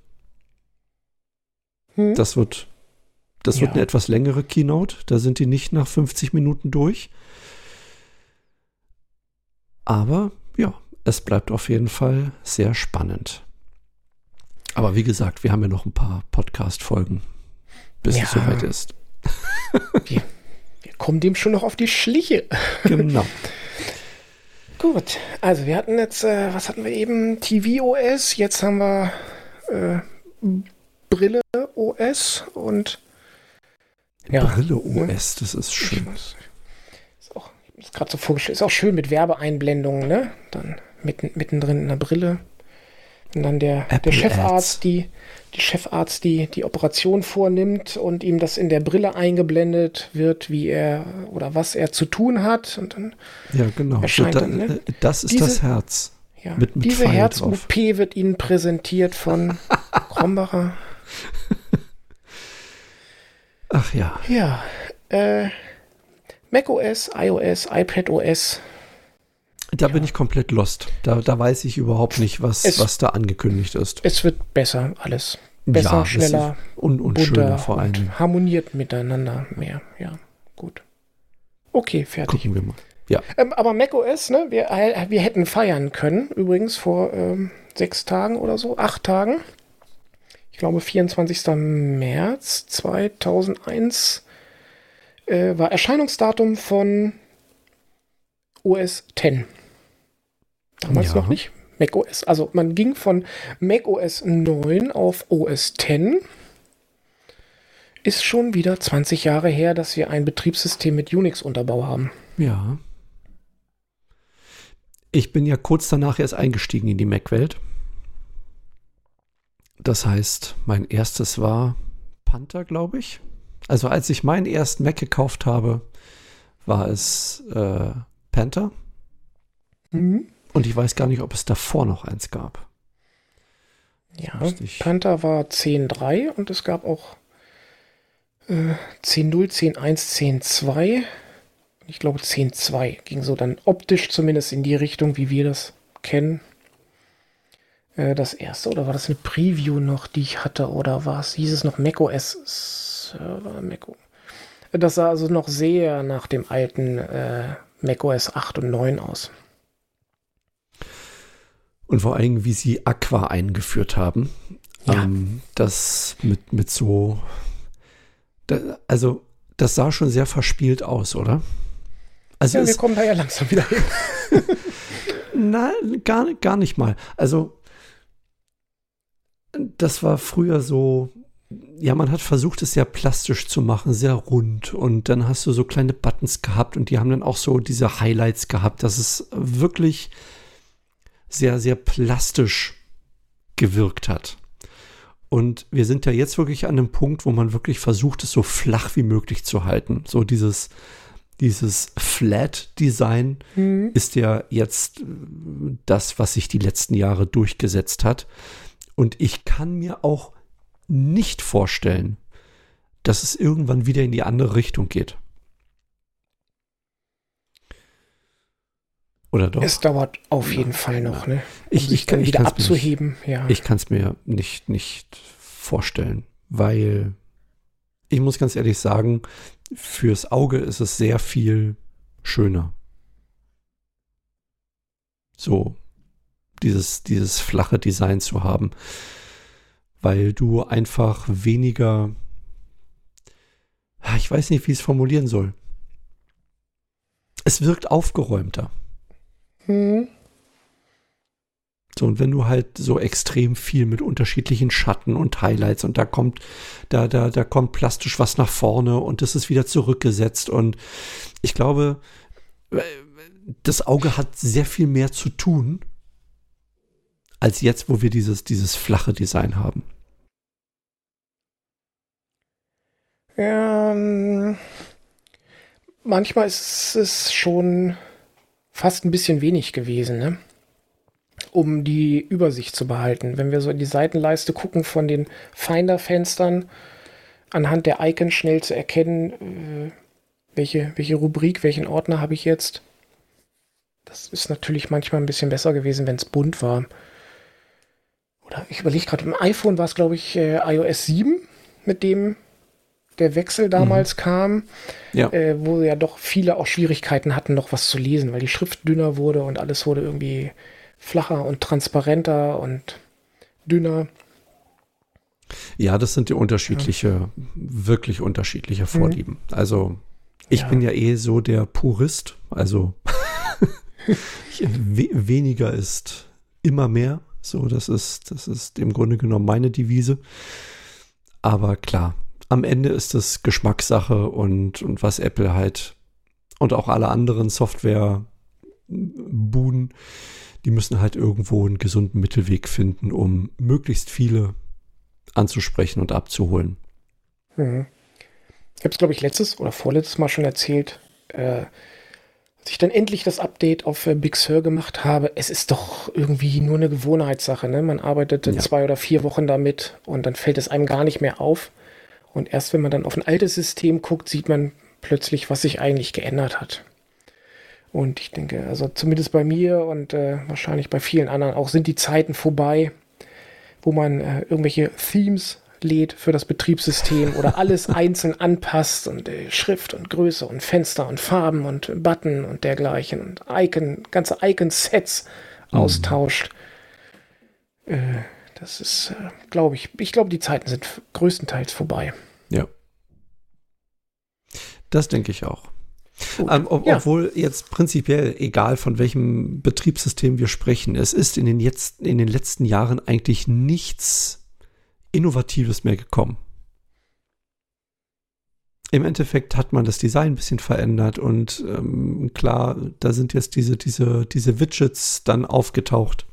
Hm. Das wird, das ja. wird eine etwas längere Keynote. Da sind die nicht nach fünfzig Minuten durch. Aber ja, es bleibt auf jeden Fall sehr spannend. Aber wie gesagt, wir haben ja noch ein paar Podcast-Folgen, bis ja. es soweit ist. wir, wir kommen dem schon noch auf die Schliche. Genau. Gut, also wir hatten jetzt, äh, was hatten wir eben? T V O S, jetzt haben wir äh, Brille O S und ja, Brille O S, das ist schön. Weiß, ist auch, ist gerade so vorgestellt, ist auch schön mit Werbeeinblendungen, ne? Dann mitten, mittendrin in der Brille. Und dann der, der Chefarzt, die, die Chefarzt, die die Operation vornimmt und ihm das in der Brille eingeblendet wird, wie er oder was er zu tun hat. Und dann ja, genau. erscheint so, da, dann, ne? Das ist diese, das Herz. Ja, mit, mit diese Herz-O P wird Ihnen präsentiert von Krombacher. Ach ja. Ja, äh, macOS, iOS, iPadOS. Da ja. bin ich komplett lost. Da, da weiß ich überhaupt nicht, was, es, was da angekündigt ist. Es wird besser, alles. Besser, ja, schneller und, und schöner vor allem. Und harmoniert miteinander mehr. Ja, gut. Okay, fertig. Gucken wir mal. Ja. Ähm, aber macOS, ne, wir, äh, wir hätten feiern können, übrigens vor ähm, sechs Tagen oder so, acht Tagen. Ich glaube, vierundzwanzigsten März zweitausendeins äh, war Erscheinungsdatum von O S zehn. Damals ja. noch nicht. macOS. Also man ging von macOS neun auf O S zehn. Ist schon wieder zwanzig Jahre her, dass wir ein Betriebssystem mit Unix-Unterbau haben. Ja. Ich bin ja kurz danach erst eingestiegen in die Mac-Welt. Das heißt, mein erstes war Panther, glaube ich. Also als ich meinen ersten Mac gekauft habe, war es äh, Panther. Mhm. Und ich weiß gar nicht, ob es davor noch eins gab. Ja, Panther war zehn Punkt drei und es gab auch äh, zehn Punkt null, zehn Punkt eins, zehn Punkt zwei. Ich glaube zehn Punkt zwei ging so dann optisch zumindest in die Richtung, wie wir das kennen. Äh, das erste, oder war das eine Preview noch, die ich hatte, oder war es, hieß es noch macOS Server? macOS. Das sah also noch sehr nach dem alten äh, macOS acht und neun aus. Und vor allem, wie sie Aqua eingeführt haben. Ja. Ähm, das mit, mit so, da, also das sah schon sehr verspielt aus, oder? Also ja, es, wir kommen da ja langsam wieder hin. Nein, gar, gar nicht mal. Also das war früher so, ja, man hat versucht, es sehr plastisch zu machen, sehr rund. Und dann hast du so kleine Buttons gehabt und die haben dann auch so diese Highlights gehabt, dass es wirklich sehr, sehr plastisch gewirkt hat. Und wir sind ja jetzt wirklich an einem Punkt, wo man wirklich versucht, es so flach wie möglich zu halten. So dieses, dieses Flat-Design mhm. ist ja jetzt das, was sich die letzten Jahre durchgesetzt hat. Und ich kann mir auch nicht vorstellen, dass es irgendwann wieder in die andere Richtung geht. Oder doch? Es dauert auf jeden ja, Fall noch, ne? Um ich, ich kann dann ich wieder abzuheben. Nicht, ja. Ich kann es mir nicht, nicht vorstellen, weil ich muss ganz ehrlich sagen, fürs Auge ist es sehr viel schöner. So, dieses, dieses flache Design zu haben, weil du einfach weniger, ich weiß nicht, wie ich es formulieren soll. Es wirkt aufgeräumter. Hm. So, und wenn du halt so extrem viel mit unterschiedlichen Schatten und Highlights und da kommt, da, da, da kommt plastisch was nach vorne und das ist wieder zurückgesetzt und ich glaube, das Auge hat sehr viel mehr zu tun, als jetzt, wo wir dieses, dieses flache Design haben. Ja, ähm, manchmal ist es schon fast ein bisschen wenig gewesen, ne? Um die Übersicht zu behalten. Wenn wir so in die Seitenleiste gucken von den Finder-Fenstern, anhand der Icons schnell zu erkennen, äh, welche, welche Rubrik, welchen Ordner habe ich jetzt. Das ist natürlich manchmal ein bisschen besser gewesen, wenn es bunt war. Oder ich überlege gerade, im iPhone war es, glaube ich, äh, i O S sieben, mit dem der Wechsel damals mhm. kam, ja. Äh, wo ja doch viele auch Schwierigkeiten hatten, noch was zu lesen, weil die Schrift dünner wurde und alles wurde irgendwie flacher und transparenter und dünner. Ja, das sind die unterschiedliche, ja. wirklich unterschiedliche Vorlieben. Mhm. Also ich ja. bin ja eh so der Purist, also we- weniger ist immer mehr. So, das ist, das ist im Grunde genommen meine Devise. Aber klar, am Ende ist es Geschmackssache und, und was Apple halt und auch alle anderen Software-Buden, die müssen halt irgendwo einen gesunden Mittelweg finden, um möglichst viele anzusprechen und abzuholen. Mhm. Ich habe es, glaube ich, letztes oder vorletztes Mal schon erzählt, äh, als ich dann endlich das Update auf äh, Big Sur gemacht habe. Es ist doch irgendwie nur eine Gewohnheitssache, ne? Man arbeitet ja. zwei oder vier Wochen damit und dann fällt es einem gar nicht mehr auf. Und erst wenn man dann auf ein altes System guckt, sieht man plötzlich, was sich eigentlich geändert hat. Und ich denke, also zumindest bei mir und äh, wahrscheinlich bei vielen anderen auch sind die Zeiten vorbei, wo man äh, irgendwelche Themes lädt für das Betriebssystem oder alles einzeln anpasst und äh, Schrift und Größe und Fenster und Farben und Button und dergleichen und Icon, ganze Icon-Sets mhm. austauscht. Äh, das ist, äh, glaube ich, ich glaube, die Zeiten sind f- größtenteils vorbei. Ja. Das denke ich auch. Ähm, ob, ja. Obwohl jetzt prinzipiell, egal von welchem Betriebssystem wir sprechen, es ist in den, jetzt, in den letzten Jahren eigentlich nichts Innovatives mehr gekommen. Im Endeffekt hat man das Design ein bisschen verändert und ähm, klar, da sind jetzt diese, diese, diese Widgets dann aufgetaucht.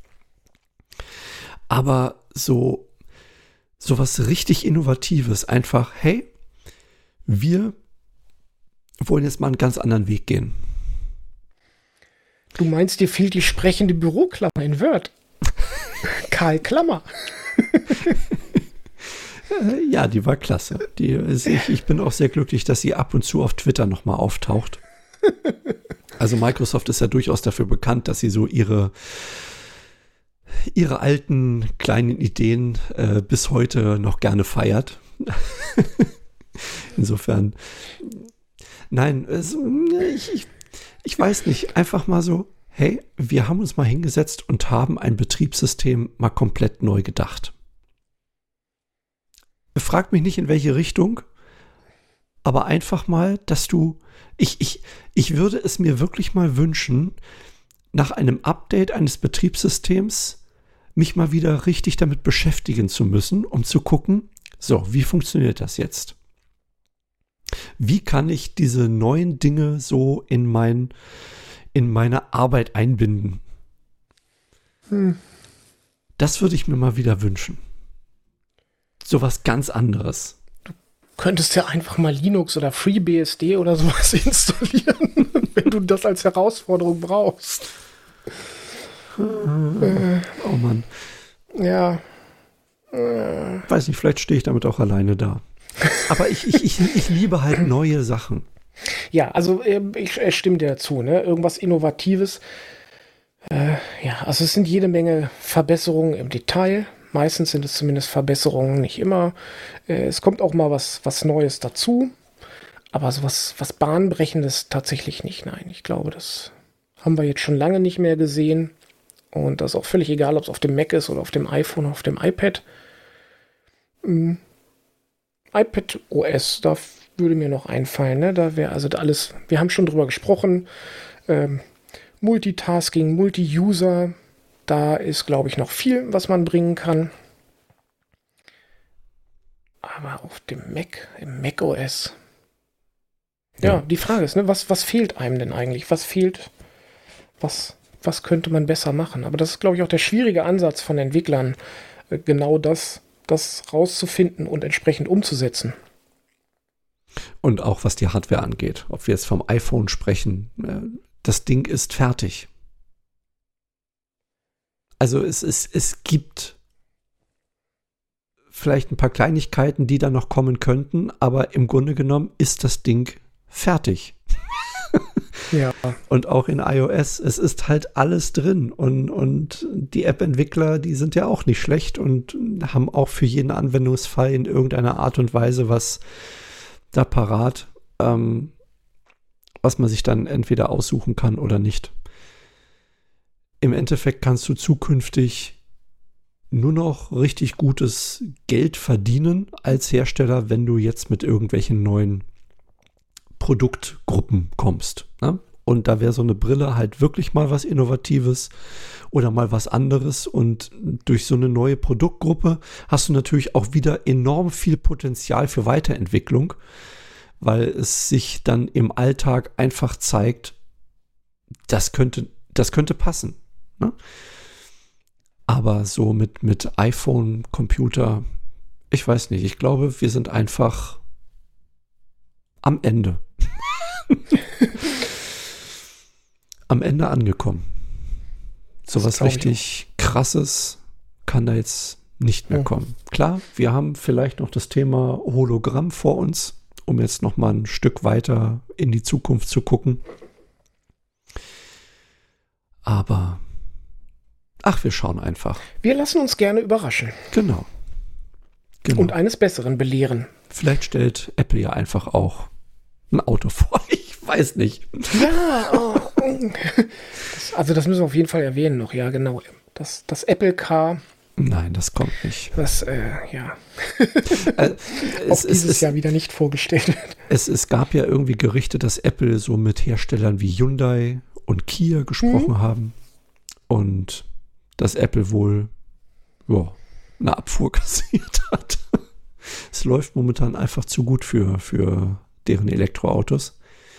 Aber so, so was richtig Innovatives, einfach, hey, wir wollen jetzt mal einen ganz anderen Weg gehen. Du meinst, dir fehlt die sprechende Büroklammer in Word? Karl Klammer. Ja, die war klasse. Die, ich, ich bin auch sehr glücklich, dass sie ab und zu auf Twitter nochmal auftaucht. Also Microsoft ist ja durchaus dafür bekannt, dass sie so ihre, ihre alten kleinen Ideen äh, bis heute noch gerne feiert. Insofern, nein, es, ich, ich, ich weiß nicht, einfach mal so, hey, wir haben uns mal hingesetzt und haben ein Betriebssystem mal komplett neu gedacht. Frag mich nicht, in welche Richtung, aber einfach mal, dass du, ich, ich, ich würde es mir wirklich mal wünschen, nach einem Update eines Betriebssystems mich mal wieder richtig damit beschäftigen zu müssen, um zu gucken, so, wie funktioniert das jetzt? Wie kann ich diese neuen Dinge so in mein, in meine Arbeit einbinden? Hm. Das würde ich mir mal wieder wünschen. So was ganz anderes. Du könntest ja einfach mal Linux oder FreeBSD oder sowas installieren, wenn du das als Herausforderung brauchst. Hm. Äh, oh Mann. Ja. Äh. Weiß nicht, vielleicht stehe ich damit auch alleine da. Aber ich, ich, ich, ich liebe halt neue Sachen. Ja, also ich, ich stimme dir dazu, ne? Irgendwas Innovatives. Äh, ja, also es sind jede Menge Verbesserungen im Detail. Meistens sind es zumindest Verbesserungen, nicht immer. Äh, es kommt auch mal was, was Neues dazu. Aber sowas, was Bahnbrechendes tatsächlich nicht. Nein, ich glaube, das haben wir jetzt schon lange nicht mehr gesehen. Und das ist auch völlig egal, ob es auf dem Mac ist oder auf dem iPhone oder auf dem iPad. Hm. iPad O S, da würde mir noch einfallen, ne? Da wäre also alles, wir haben schon drüber gesprochen, ähm, Multitasking, Multi-User, da ist, glaube ich, noch viel, was man bringen kann. Aber auf dem Mac, im Mac O S, ja, ja, die Frage ist, ne, was, was fehlt einem denn eigentlich? Was fehlt, was, was könnte man besser machen? Aber das ist, glaube ich, auch der schwierige Ansatz von Entwicklern, äh, genau das das rauszufinden und entsprechend umzusetzen. Und auch was die Hardware angeht, ob wir jetzt vom iPhone sprechen, das Ding ist fertig. Also es, es, es gibt vielleicht ein paar Kleinigkeiten, die da noch kommen könnten, aber im Grunde genommen ist das Ding fertig. Ja. Und auch in iOS, es ist halt alles drin. Und, und die App-Entwickler, die sind ja auch nicht schlecht und haben auch für jeden Anwendungsfall in irgendeiner Art und Weise was da parat, ähm, was man sich dann entweder aussuchen kann oder nicht. Im Endeffekt kannst du zukünftig nur noch richtig gutes Geld verdienen als Hersteller, wenn du jetzt mit irgendwelchen neuen Produktgruppen kommst. Ne? Und da wäre so eine Brille halt wirklich mal was Innovatives oder mal was anderes. Und durch so eine neue Produktgruppe hast du natürlich auch wieder enorm viel Potenzial für Weiterentwicklung, weil es sich dann im Alltag einfach zeigt, das könnte, das könnte passen. Ne? Aber so mit, mit iPhone, Computer, ich weiß nicht, ich glaube, wir sind einfach am Ende. Am Ende angekommen. So was richtig Krasses kann da jetzt nicht mehr Ja. kommen. Klar, wir haben vielleicht noch das Thema Hologramm vor uns, um jetzt noch mal ein Stück weiter in die Zukunft zu gucken. Aber ach, wir schauen einfach. Wir lassen uns gerne überraschen. Genau. genau. Und eines Besseren belehren. Vielleicht stellt Apple ja einfach auch ein Auto vor. Ich weiß nicht. Ja, oh. das, also das müssen wir auf jeden Fall erwähnen noch. Ja, genau. Das, das Apple Car. Nein, das kommt nicht. Was, äh, ja. Also, auch es, dieses es, Jahr wieder nicht vorgestellt wird. Es, es gab ja irgendwie Gerüchte, dass Apple so mit Herstellern wie Hyundai und Kia gesprochen Mhm. haben. Und dass Apple wohl ja, eine Abfuhr kassiert hat. Es läuft momentan einfach zu gut für, für deren Elektroautos.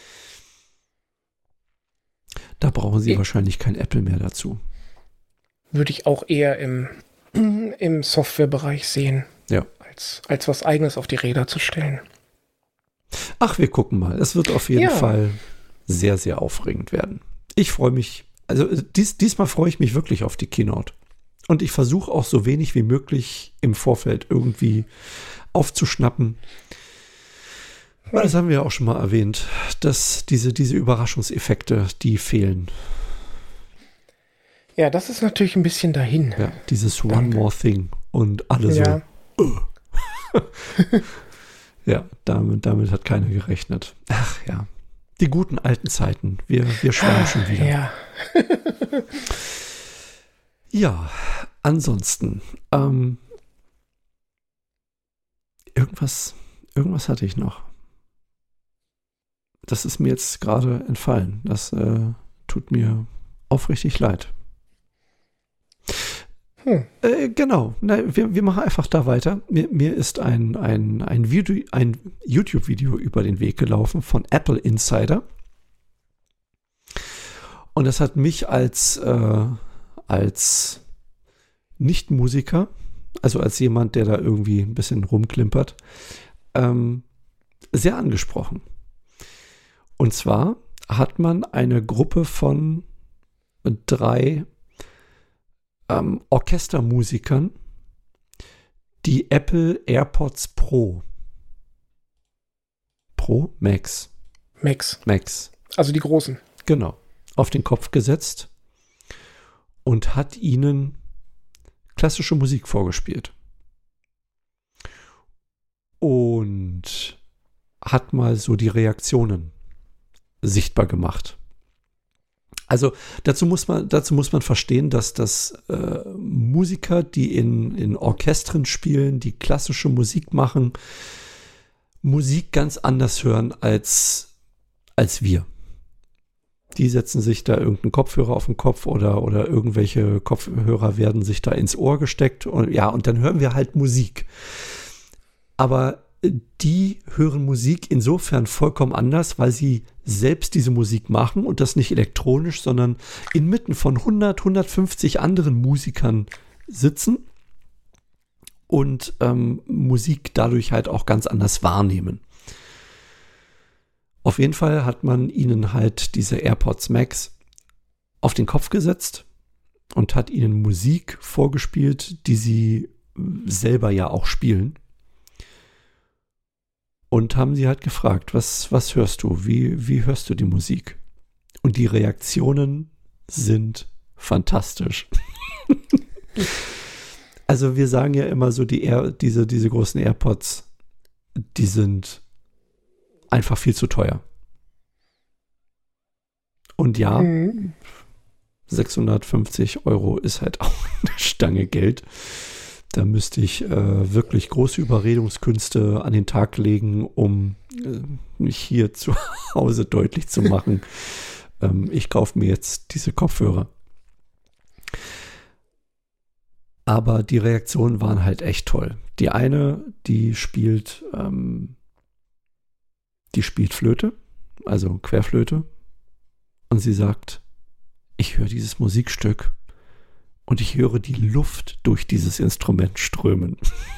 Da brauchen sie Ich- wahrscheinlich kein Apple mehr dazu. Würde ich auch eher im, im Softwarebereich sehen, Ja. als, als was Eigenes auf die Räder zu stellen. Ach, wir gucken mal. Es wird auf jeden Ja. Fall sehr, sehr aufregend werden. Ich freue mich, also dies, diesmal freue ich mich wirklich auf die Keynote. Und ich versuche auch so wenig wie möglich im Vorfeld irgendwie aufzuschnappen. Weil das haben wir ja auch schon mal erwähnt, dass diese, diese Überraschungseffekte, die fehlen. Ja, das ist natürlich ein bisschen dahin. Ja, dieses One Danke. More Thing und alle so. Ja. Ja, damit, damit hat keiner gerechnet. Ach ja, die guten alten Zeiten. Wir, wir schwärmen schon wieder. Ja. Ja, ansonsten, ähm, irgendwas, irgendwas hatte ich noch. Das ist mir jetzt gerade entfallen. Das äh, tut mir aufrichtig leid. Hm. Äh, genau, Na, wir, wir machen einfach da weiter. Mir, mir ist ein, ein, ein, Video, ein YouTube-Video über den Weg gelaufen von Apple Insider. Und das hat mich als, äh, als Nicht-Musiker, also als jemand, der da irgendwie ein bisschen rumklimpert, ähm, sehr angesprochen. Und zwar hat man eine Gruppe von drei ähm, Orchestermusikern, die Apple AirPods Pro, Pro, Max, Max. Max, Also die großen. genau, auf den Kopf gesetzt und hat ihnen klassische Musik vorgespielt. Und hat mal so die Reaktionen sichtbar gemacht. Also dazu muss man, dazu muss man verstehen, dass das äh, Musiker, die in, in Orchestern spielen, die klassische Musik machen, Musik ganz anders hören als, als wir. Die setzen sich da irgendeinen Kopfhörer auf den Kopf oder, oder irgendwelche Kopfhörer werden sich da ins Ohr gesteckt. Und, ja, und dann hören wir halt Musik. Aber die hören Musik insofern vollkommen anders, weil sie selbst diese Musik machen und das nicht elektronisch, sondern inmitten von hundert, hundertfünfzig anderen Musikern sitzen und ähm, Musik dadurch halt auch ganz anders wahrnehmen. Auf jeden Fall hat man ihnen halt diese AirPods Max auf den Kopf gesetzt und hat ihnen Musik vorgespielt, die sie selber ja auch spielen. Und haben sie halt gefragt, was, was hörst du? Wie, wie hörst du die Musik? Und die Reaktionen sind fantastisch. Also wir sagen ja immer so, die Air, diese, diese großen AirPods, die sind einfach viel zu teuer. Und ja, mhm. sechshundertfünfzig Euro ist halt auch eine Stange Geld. Da müsste ich äh, wirklich große Überredungskünste an den Tag legen, um äh, mich hier zu Hause deutlich zu machen. ähm, ich kaufe mir jetzt diese Kopfhörer. Aber die Reaktionen waren halt echt toll. Die eine, die spielt, ähm, die spielt Flöte, also Querflöte. Und sie sagt, ich höre dieses Musikstück und ich höre die Luft durch dieses Instrument strömen.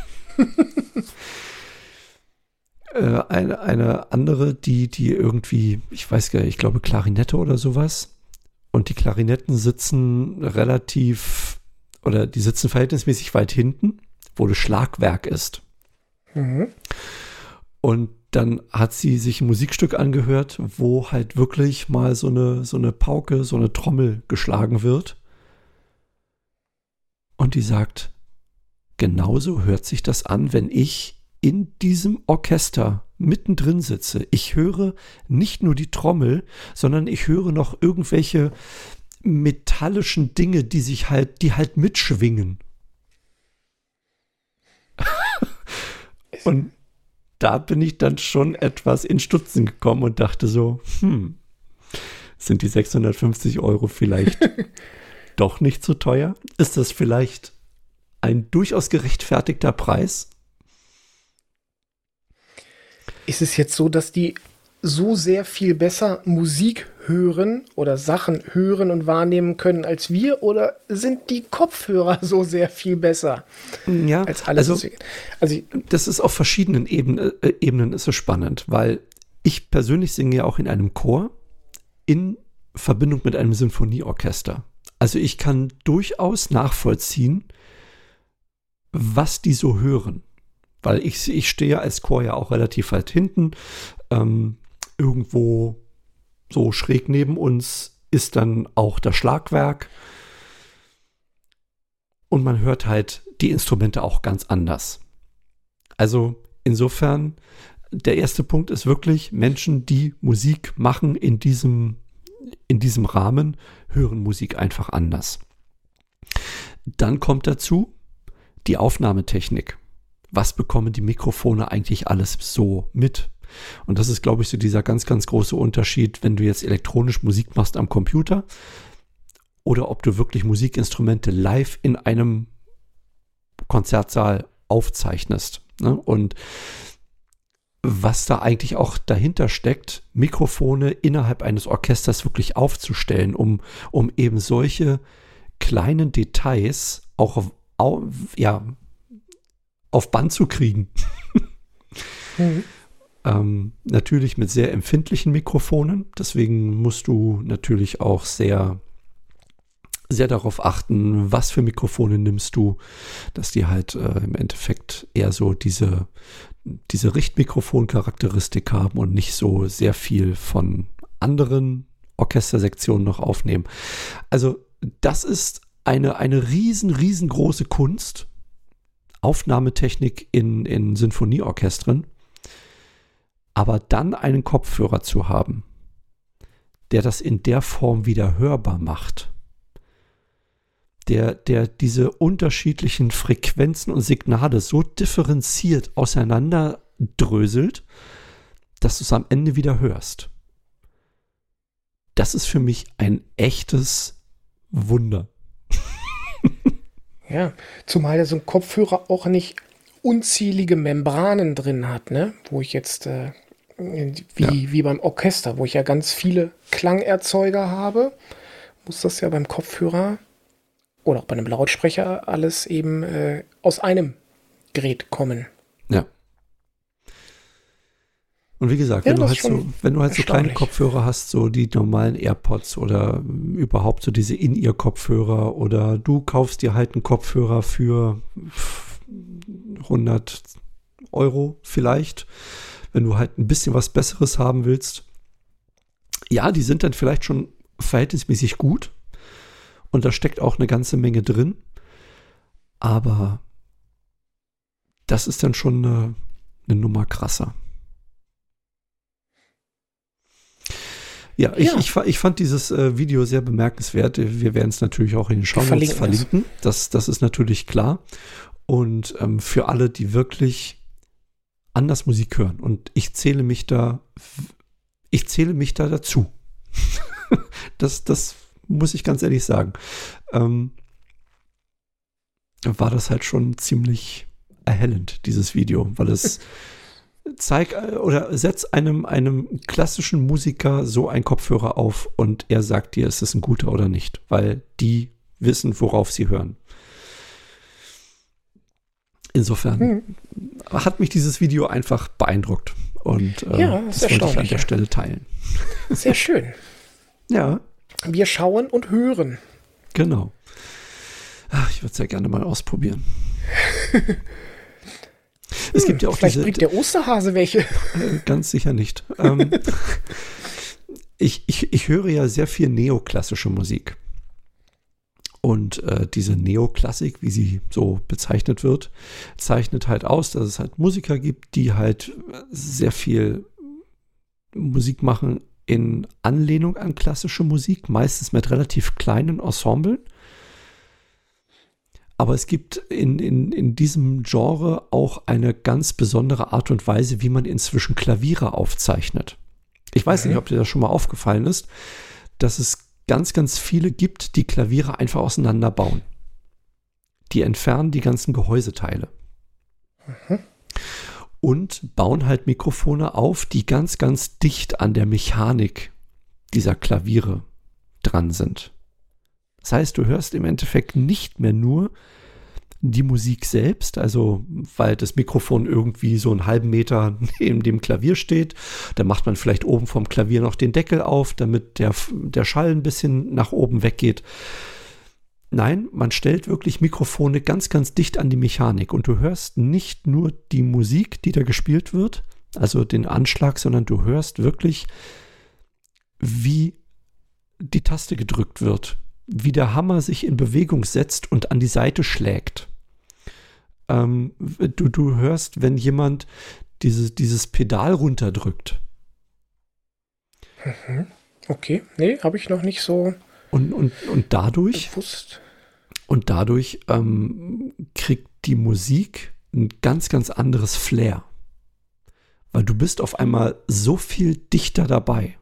äh, eine, eine andere, die, die irgendwie, ich weiß gar nicht, ich glaube Klarinette oder sowas. Und die Klarinetten sitzen relativ, oder die sitzen verhältnismäßig weit hinten, wo das Schlagwerk ist. Mhm. Und dann hat sie sich ein Musikstück angehört, wo halt wirklich mal so eine, so eine Pauke, so eine Trommel geschlagen wird. Und die sagt, genauso hört sich das an, wenn ich in diesem Orchester mittendrin sitze. Ich höre nicht nur die Trommel, sondern ich höre noch irgendwelche metallischen Dinge, die sich halt, die halt mitschwingen. Und da bin ich dann schon etwas in Stutzen gekommen und dachte so, hm, sind die sechshundertfünfzig Euro vielleicht doch nicht so teuer? Ist das vielleicht ein durchaus gerechtfertigter Preis? Ist es jetzt so, dass die so sehr viel besser Musik hören oder Sachen hören und wahrnehmen können als wir, oder sind die Kopfhörer so sehr viel besser ja, als alles? Also, also das ist auf verschiedenen Ebenen, äh, Ebenen ist es spannend, weil ich persönlich singe ja auch in einem Chor in Verbindung mit einem Sinfonieorchester. Also ich kann durchaus nachvollziehen, was die so hören. Weil ich, ich stehe als Chor ja auch relativ weit hinten. Ähm, irgendwo so schräg neben uns ist dann auch das Schlagwerk. Und man hört halt die Instrumente auch ganz anders. Also insofern, der erste Punkt ist wirklich, Menschen, die Musik machen in diesem, in diesem Rahmen, hören Musik einfach anders. Dann kommt dazu die Aufnahmetechnik. Was bekommen die Mikrofone eigentlich alles so mit? Und das ist, glaube ich, so dieser ganz, ganz große Unterschied, wenn du jetzt elektronisch Musik machst am Computer oder ob du wirklich Musikinstrumente live in einem Konzertsaal aufzeichnest. Ne? Und was da eigentlich auch dahinter steckt, Mikrofone innerhalb eines Orchesters wirklich aufzustellen, um, um eben solche kleinen Details auch auf, auf, ja, auf Band zu kriegen. mhm. ähm, natürlich mit sehr empfindlichen Mikrofonen. Deswegen musst du natürlich auch sehr, sehr darauf achten, was für Mikrofone nimmst du, dass die halt äh, im Endeffekt eher so diese, diese Richtmikrofon-Charakteristik haben und nicht so sehr viel von anderen Orchestersektionen noch aufnehmen. Also das ist eine, eine riesen, riesengroße Kunst, Aufnahmetechnik in, in Sinfonieorchestern. Aber dann einen Kopfhörer zu haben, der das in der Form wieder hörbar macht, der, der diese unterschiedlichen Frequenzen und Signale so differenziert auseinanderdröselt, dass du es am Ende wieder hörst. Das ist für mich ein echtes Wunder. Ja, zumal ja so ein Kopfhörer auch nicht unzählige Membranen drin hat, ne? Wo ich jetzt, äh, wie, ja. wie beim Orchester, wo ich ja ganz viele Klangerzeuger habe, muss das ja beim Kopfhörer oder auch bei einem Lautsprecher alles eben äh, aus einem Gerät kommen. Ja. Und wie gesagt, ja, wenn, du halt so, wenn du halt so kleine Kopfhörer hast, so die normalen AirPods oder überhaupt so diese In-Ear-Kopfhörer oder du kaufst dir halt einen Kopfhörer für hundert Euro vielleicht, wenn du halt ein bisschen was Besseres haben willst. Ja, die sind dann vielleicht schon verhältnismäßig gut und da steckt auch eine ganze Menge drin, aber das ist dann schon eine, eine Nummer krasser. Ja, ich, ja. Ich, ich fand dieses äh, Video sehr bemerkenswert. Wir werden es natürlich auch in den Shownotes verlinken. Das, das ist natürlich klar. Und ähm, für alle, die wirklich anders Musik hören. Und ich zähle mich da, ich zähle mich da dazu. das, das muss ich ganz ehrlich sagen. Ähm, war das halt schon ziemlich erhellend, dieses Video, weil es zeig oder setz einem, einem klassischen Musiker so einen Kopfhörer auf und er sagt dir, ist es ein guter oder nicht, weil die wissen, worauf sie hören. Insofern hm. hat mich dieses Video einfach beeindruckt und äh, ja, das, das wollte ich an der Stelle teilen. Sehr schön. Ja. Wir schauen und hören. Genau. Ach, ich würde es ja gerne mal ausprobieren. Es hm, gibt ja auch vielleicht diese, bringt der Osterhase welche. Äh, ganz sicher nicht. ähm, ich, ich, ich höre ja sehr viel neoklassische Musik. Und äh, diese Neoklassik, wie sie so bezeichnet wird, zeichnet halt aus, dass es halt Musiker gibt, die halt sehr viel Musik machen in Anlehnung an klassische Musik, meistens mit relativ kleinen Ensemblen. Aber es gibt in, in, in diesem Genre auch eine ganz besondere Art und Weise, wie man inzwischen Klaviere aufzeichnet. Ich weiß mhm. nicht, ob dir das schon mal aufgefallen ist, dass es ganz, ganz viele gibt, die Klaviere einfach auseinanderbauen. Die entfernen die ganzen Gehäuseteile. Mhm. Und bauen halt Mikrofone auf, die ganz, ganz dicht an der Mechanik dieser Klaviere dran sind. Das heißt, du hörst im Endeffekt nicht mehr nur die Musik selbst, also weil das Mikrofon irgendwie so einen halben Meter neben dem Klavier steht. Da macht man vielleicht oben vom Klavier noch den Deckel auf, damit der, der Schall ein bisschen nach oben weggeht. Nein, man stellt wirklich Mikrofone ganz, ganz dicht an die Mechanik und du hörst nicht nur die Musik, die da gespielt wird, also den Anschlag, sondern du hörst wirklich, wie die Taste gedrückt wird, wie der Hammer sich in Bewegung setzt und an die Seite schlägt. Ähm, du, du hörst, wenn jemand dieses, dieses Pedal runterdrückt. Okay, nee, habe ich noch nicht so und, und, und dadurch bewusst. Und dadurch ähm, kriegt die Musik ein ganz, ganz anderes Flair. Weil du bist auf einmal so viel dichter dabei.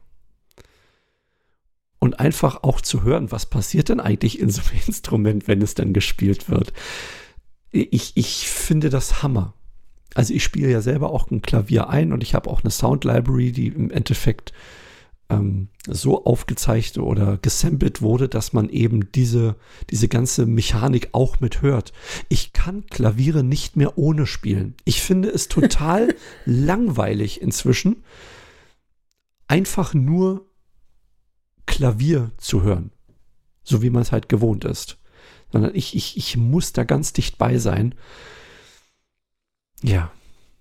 Und einfach auch zu hören, was passiert denn eigentlich in so einem Instrument, wenn es dann gespielt wird. Ich, ich finde das Hammer. Also ich spiele ja selber auch ein Klavier ein und ich habe auch eine Sound Library, die im Endeffekt ähm, so aufgezeichnet oder gesampelt wurde, dass man eben diese, diese ganze Mechanik auch mit hört. Ich kann Klaviere nicht mehr ohne spielen. Ich finde es total langweilig inzwischen, einfach nur Klavier zu hören, so wie man es halt gewohnt ist. Sondern ich, ich, ich muss da ganz dicht bei sein. Ja.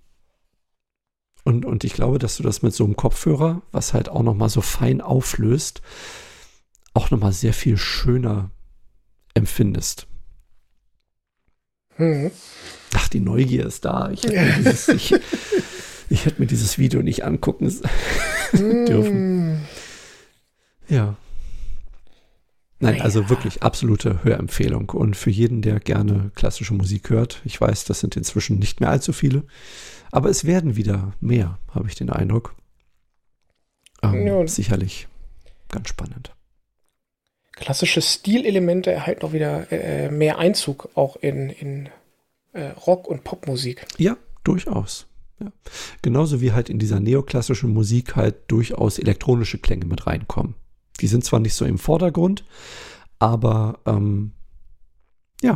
Und, und ich glaube, dass du das mit so einem Kopfhörer, was halt auch nochmal so fein auflöst, auch nochmal sehr viel schöner empfindest. Mhm. Ach, die Neugier ist da. Ich, dieses, ich, Ich hätte mir dieses Video nicht angucken dürfen. Mm. Ja. Nein, Ja. also wirklich absolute Hörempfehlung. Und für jeden, der gerne klassische Musik hört, ich weiß, das sind inzwischen nicht mehr allzu viele, aber es werden wieder mehr, habe ich den Eindruck. Ähm, Ja. Sicherlich ganz spannend. Klassische Stilelemente erhalten auch wieder äh, mehr Einzug auch in, in äh, Rock- und Popmusik. Ja, durchaus. Ja. Genauso wie halt in dieser neoklassischen Musik halt durchaus elektronische Klänge mit reinkommen. Die sind zwar nicht so im Vordergrund, aber ähm, ja.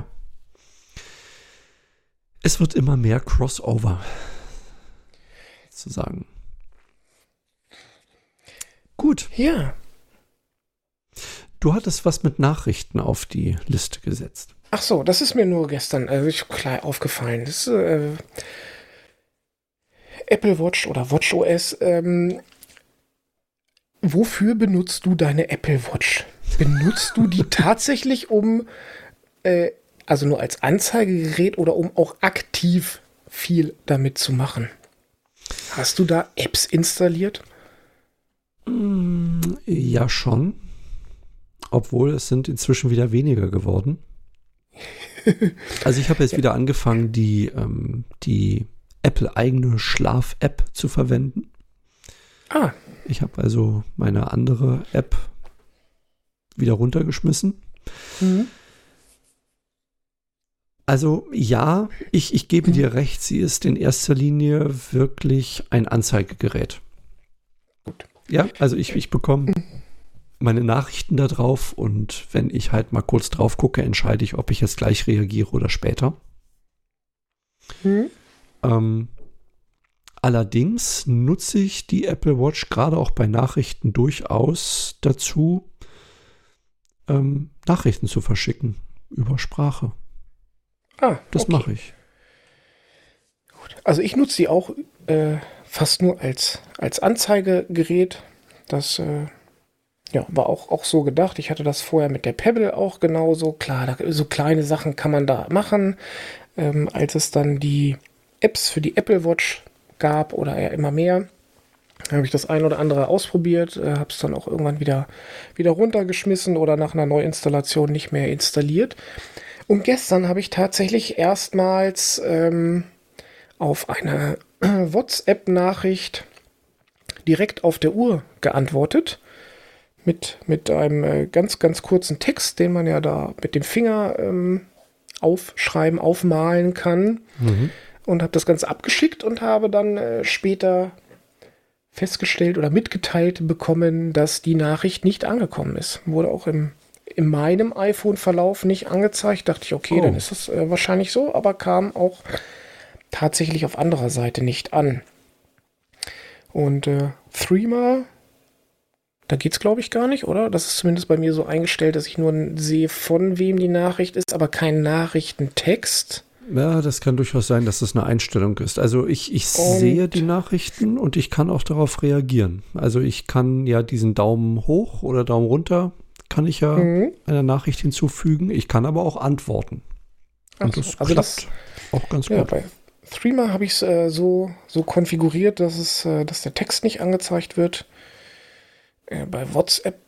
Es wird immer mehr Crossover, sozusagen. Gut. Ja. Du hattest was mit Nachrichten auf die Liste gesetzt. Ach so, das ist mir nur gestern also ich, klar aufgefallen. Das ist äh, Apple Watch oder WatchOS. Ähm, wofür benutzt du deine Apple Watch? Benutzt du die tatsächlich, um, äh, also nur als Anzeigegerät oder um auch aktiv viel damit zu machen? Hast du da Apps installiert? Mm, ja, schon. Obwohl es sind inzwischen wieder weniger geworden. Also ich habe jetzt wieder angefangen, die, ähm, die Apple-eigene Schlaf-App zu verwenden. Ah, Ich habe also meine andere App wieder runtergeschmissen. mhm. Also ja, ich, ich gebe dir recht, sie ist in erster Linie wirklich ein Anzeigegerät. Gut. Ja, also ich, ich bekomme meine Nachrichten da drauf und wenn ich halt mal kurz drauf gucke, entscheide ich, ob ich jetzt gleich reagiere oder später. Mhm. Ähm, allerdings nutze ich die Apple Watch gerade auch bei Nachrichten durchaus dazu, ähm, Nachrichten zu verschicken über Sprache. Ah, Das okay. mache ich. Also ich nutze sie auch äh, fast nur als, als Anzeigegerät. Das äh, ja, war auch, auch so gedacht. Ich hatte das vorher mit der Pebble auch genauso. Klar, da, so kleine Sachen kann man da machen. Ähm, als es dann die Apps für die Apple Watch gab oder eher immer mehr, habe ich das ein oder andere ausprobiert, äh, habe es dann auch irgendwann wieder, wieder runtergeschmissen oder nach einer Neuinstallation nicht mehr installiert. Und gestern habe ich tatsächlich erstmals ähm, auf eine WhatsApp-Nachricht direkt auf der Uhr geantwortet. Mit, mit einem äh, ganz, ganz kurzen Text, den man ja da mit dem Finger ähm, aufschreiben, aufmalen kann. Mhm. Und habe das Ganze abgeschickt und habe dann äh, später festgestellt oder mitgeteilt bekommen, dass die Nachricht nicht angekommen ist. Wurde auch im in meinem iPhone-Verlauf nicht angezeigt. Dachte ich, okay, Oh. dann ist das äh, wahrscheinlich so, aber kam auch tatsächlich auf anderer Seite nicht an. Und äh, Threema, da geht's glaube ich gar nicht, oder? Das ist zumindest bei mir so eingestellt, dass ich nur sehe, von wem die Nachricht ist, aber kein Nachrichtentext. Ja, das kann durchaus sein, dass das eine Einstellung ist. Also ich, ich Und- sehe die Nachrichten und ich kann auch darauf reagieren. Also ich kann ja diesen Daumen hoch oder Daumen runter, kann ich ja Mhm. einer Nachricht hinzufügen. Ich kann aber auch antworten. Ach Und so, das also das- klappt auch ganz Ja, gut. bei Threema habe ich es äh, so, so konfiguriert, dass, es, äh, dass der Text nicht angezeigt wird. Äh, bei WhatsApp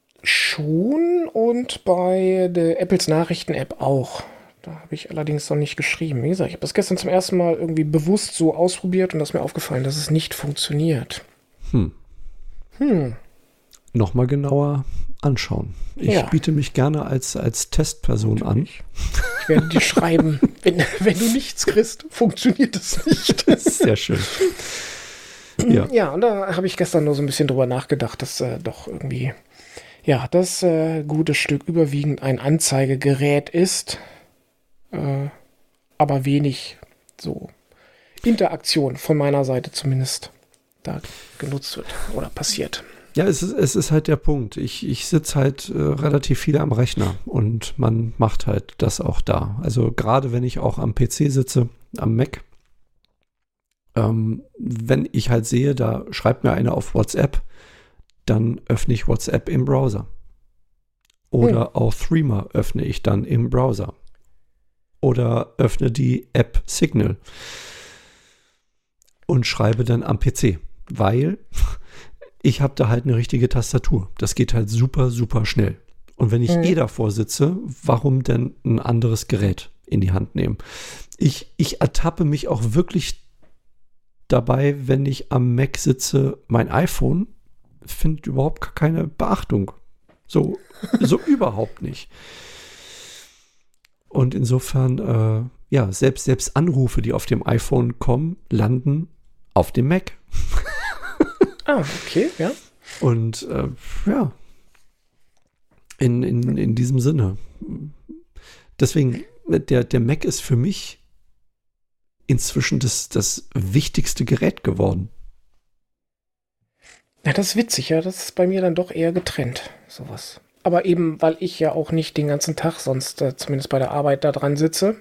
schon und bei der Apples Nachrichten-App auch. Da habe ich allerdings noch nicht geschrieben. Wie gesagt, ich habe das gestern zum ersten Mal irgendwie bewusst so ausprobiert und das ist mir aufgefallen, dass es nicht funktioniert. Hm. Hm. Nochmal genauer anschauen. Ich Ja. biete mich gerne als, als Testperson an. Ich werde dir schreiben, wenn, wenn du nichts kriegst, funktioniert es nicht. Sehr schön. Ja. Ja, und da habe ich gestern nur so ein bisschen drüber nachgedacht, dass äh, doch irgendwie, ja, das äh, gute Stück überwiegend ein Anzeigegerät ist, äh, aber wenig so Interaktion von meiner Seite zumindest da genutzt wird oder passiert. Ja, es ist, es ist halt der Punkt. Ich, ich sitze halt äh, relativ viel am Rechner und man macht halt das auch da. Also gerade wenn ich auch am P C sitze, am Mac, ähm, wenn ich halt sehe, da schreibt mir einer auf WhatsApp, dann öffne ich WhatsApp im Browser. Oder Hm. auch Threema öffne ich dann im Browser. Oder öffne die App Signal. und schreibe dann am P C, weil ich habe da halt eine richtige Tastatur. Das geht halt super, super schnell. Und wenn ich mhm. eh davor sitze, warum denn ein anderes Gerät in die Hand nehmen? Ich, ich ertappe mich auch wirklich dabei, wenn ich am Mac sitze, mein iPhone findet überhaupt keine Beachtung. So, so überhaupt nicht. Und insofern, äh, ja, selbst, selbst Anrufe, die auf dem iPhone kommen, landen auf dem Mac. Ah, okay, ja. Und äh, ja, in, in, in diesem Sinne. Deswegen, der, der Mac ist für mich inzwischen das, das wichtigste Gerät geworden. Ja, das ist witzig, ja. Das ist bei mir dann doch eher getrennt, sowas. Aber eben, weil ich ja auch nicht den ganzen Tag sonst, äh, zumindest bei der Arbeit, da dran sitze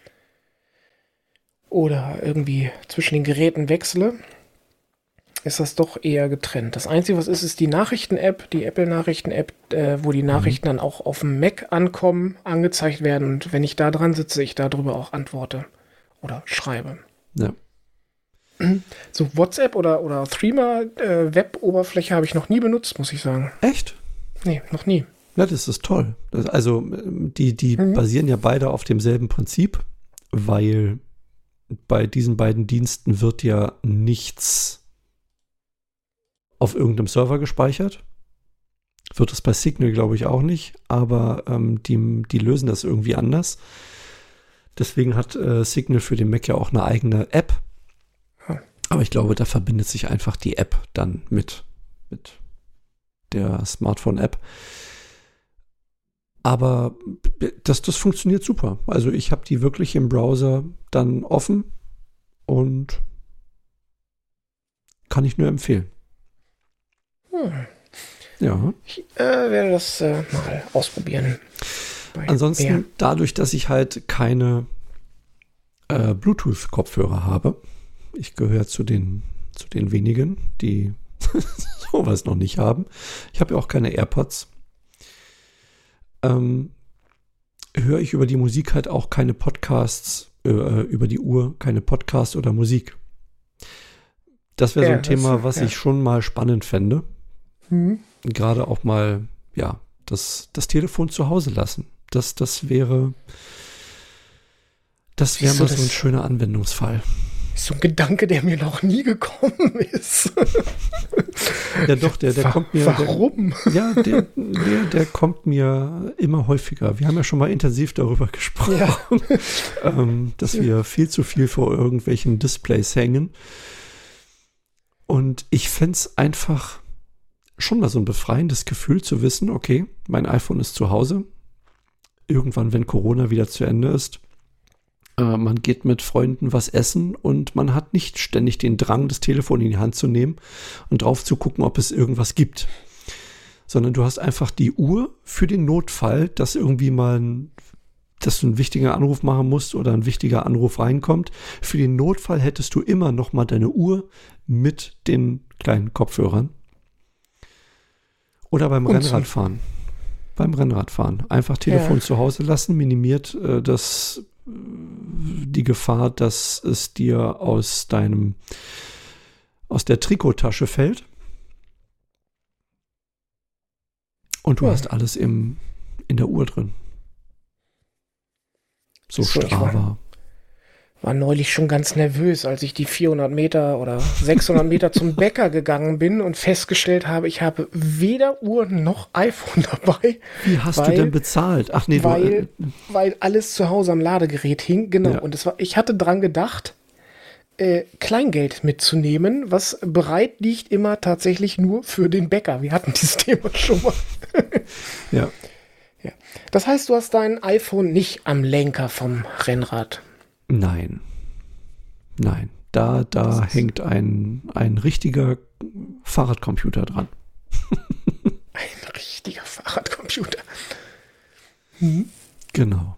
oder irgendwie zwischen den Geräten wechsle, ist das doch eher getrennt. Das Einzige, was ist, ist die Nachrichten-App, die Apple-Nachrichten-App, äh, wo die Nachrichten mhm. dann auch auf dem Mac ankommen, angezeigt werden. Und wenn ich da dran sitze, ich darüber auch antworte oder schreibe. Ja. So WhatsApp oder, oder Threema äh, Web-Oberfläche habe ich noch nie benutzt, muss ich sagen. Echt? Nee, noch nie. Ja, das ist toll. Das, also die, die mhm. basieren ja beide auf demselben Prinzip, weil bei diesen beiden Diensten wird ja nichts auf irgendeinem Server gespeichert. Wird es bei Signal, glaube ich, auch nicht, aber ähm, die, die lösen das irgendwie anders. Deswegen hat äh, Signal für den Mac ja auch eine eigene App. Aber ich glaube, da verbindet sich einfach die App dann mit, mit der Smartphone-App. Aber das, das funktioniert super. Also ich habe die wirklich im Browser dann offen und kann ich nur empfehlen. Hm. Ja. Ich äh, werde das äh, mal ausprobieren. Ansonsten, mehr. dadurch, dass ich halt keine äh, Bluetooth-Kopfhörer habe, ich gehöre zu den, zu den wenigen, die sowas noch nicht haben. Ich habe ja auch keine AirPods. Ähm, höre ich über die Musik halt auch keine Podcasts, äh, über die Uhr, keine Podcasts oder Musik. Das wäre ja, so ein Thema, ist, was ja. ich schon mal spannend fände. Mhm. Gerade auch mal, ja, das, das Telefon zu Hause lassen. Das, das wäre, das wäre mal so ein schöner Anwendungsfall. So ein Gedanke, der mir noch nie gekommen ist. Ja doch, der, der kommt mir... Warum? Der, ja, der, der, der kommt mir immer häufiger. Wir haben ja schon mal intensiv darüber gesprochen, ja. ähm, dass wir viel zu viel vor irgendwelchen Displays hängen. Und ich fände es einfach schon mal so ein befreiendes Gefühl zu wissen, okay, mein iPhone ist zu Hause. Irgendwann, wenn Corona wieder zu Ende ist, man geht mit Freunden was essen und man hat nicht ständig den Drang, das Telefon in die Hand zu nehmen und drauf zu gucken, ob es irgendwas gibt. Sondern du hast einfach die Uhr für den Notfall, dass irgendwie mal ein, dass du einen wichtigen Anruf machen musst oder ein wichtiger Anruf reinkommt. Für den Notfall hättest du immer noch mal deine Uhr mit den kleinen Kopfhörern. Oder beim und Rennradfahren. Beim Rennradfahren. Einfach Telefon ja. zu Hause lassen, minimiert äh, das die Gefahr, dass es dir aus deinem aus der Trikottasche fällt. Und du ja. hast alles im, in der Uhr drin. So, so Strava. War, war neulich schon ganz nervös, als ich die vierhundert Meter oder sechshundert Meter zum Bäcker gegangen bin und festgestellt habe, ich habe weder Uhr noch iPhone dabei. Wie hast weil, du denn bezahlt? Ach nee, weil, du, äh, weil alles zu Hause am Ladegerät hing. Genau. Ja. Und es war, ich hatte dran gedacht, äh, Kleingeld mitzunehmen, was bereit liegt immer tatsächlich nur für den Bäcker. Wir hatten dieses Thema schon mal. ja. ja. Das heißt, du hast dein iPhone nicht am Lenker vom Rennrad. Nein. Nein. Da, da hängt ein, ein richtiger Fahrradcomputer dran. Ein richtiger Fahrradcomputer. Mhm. Genau.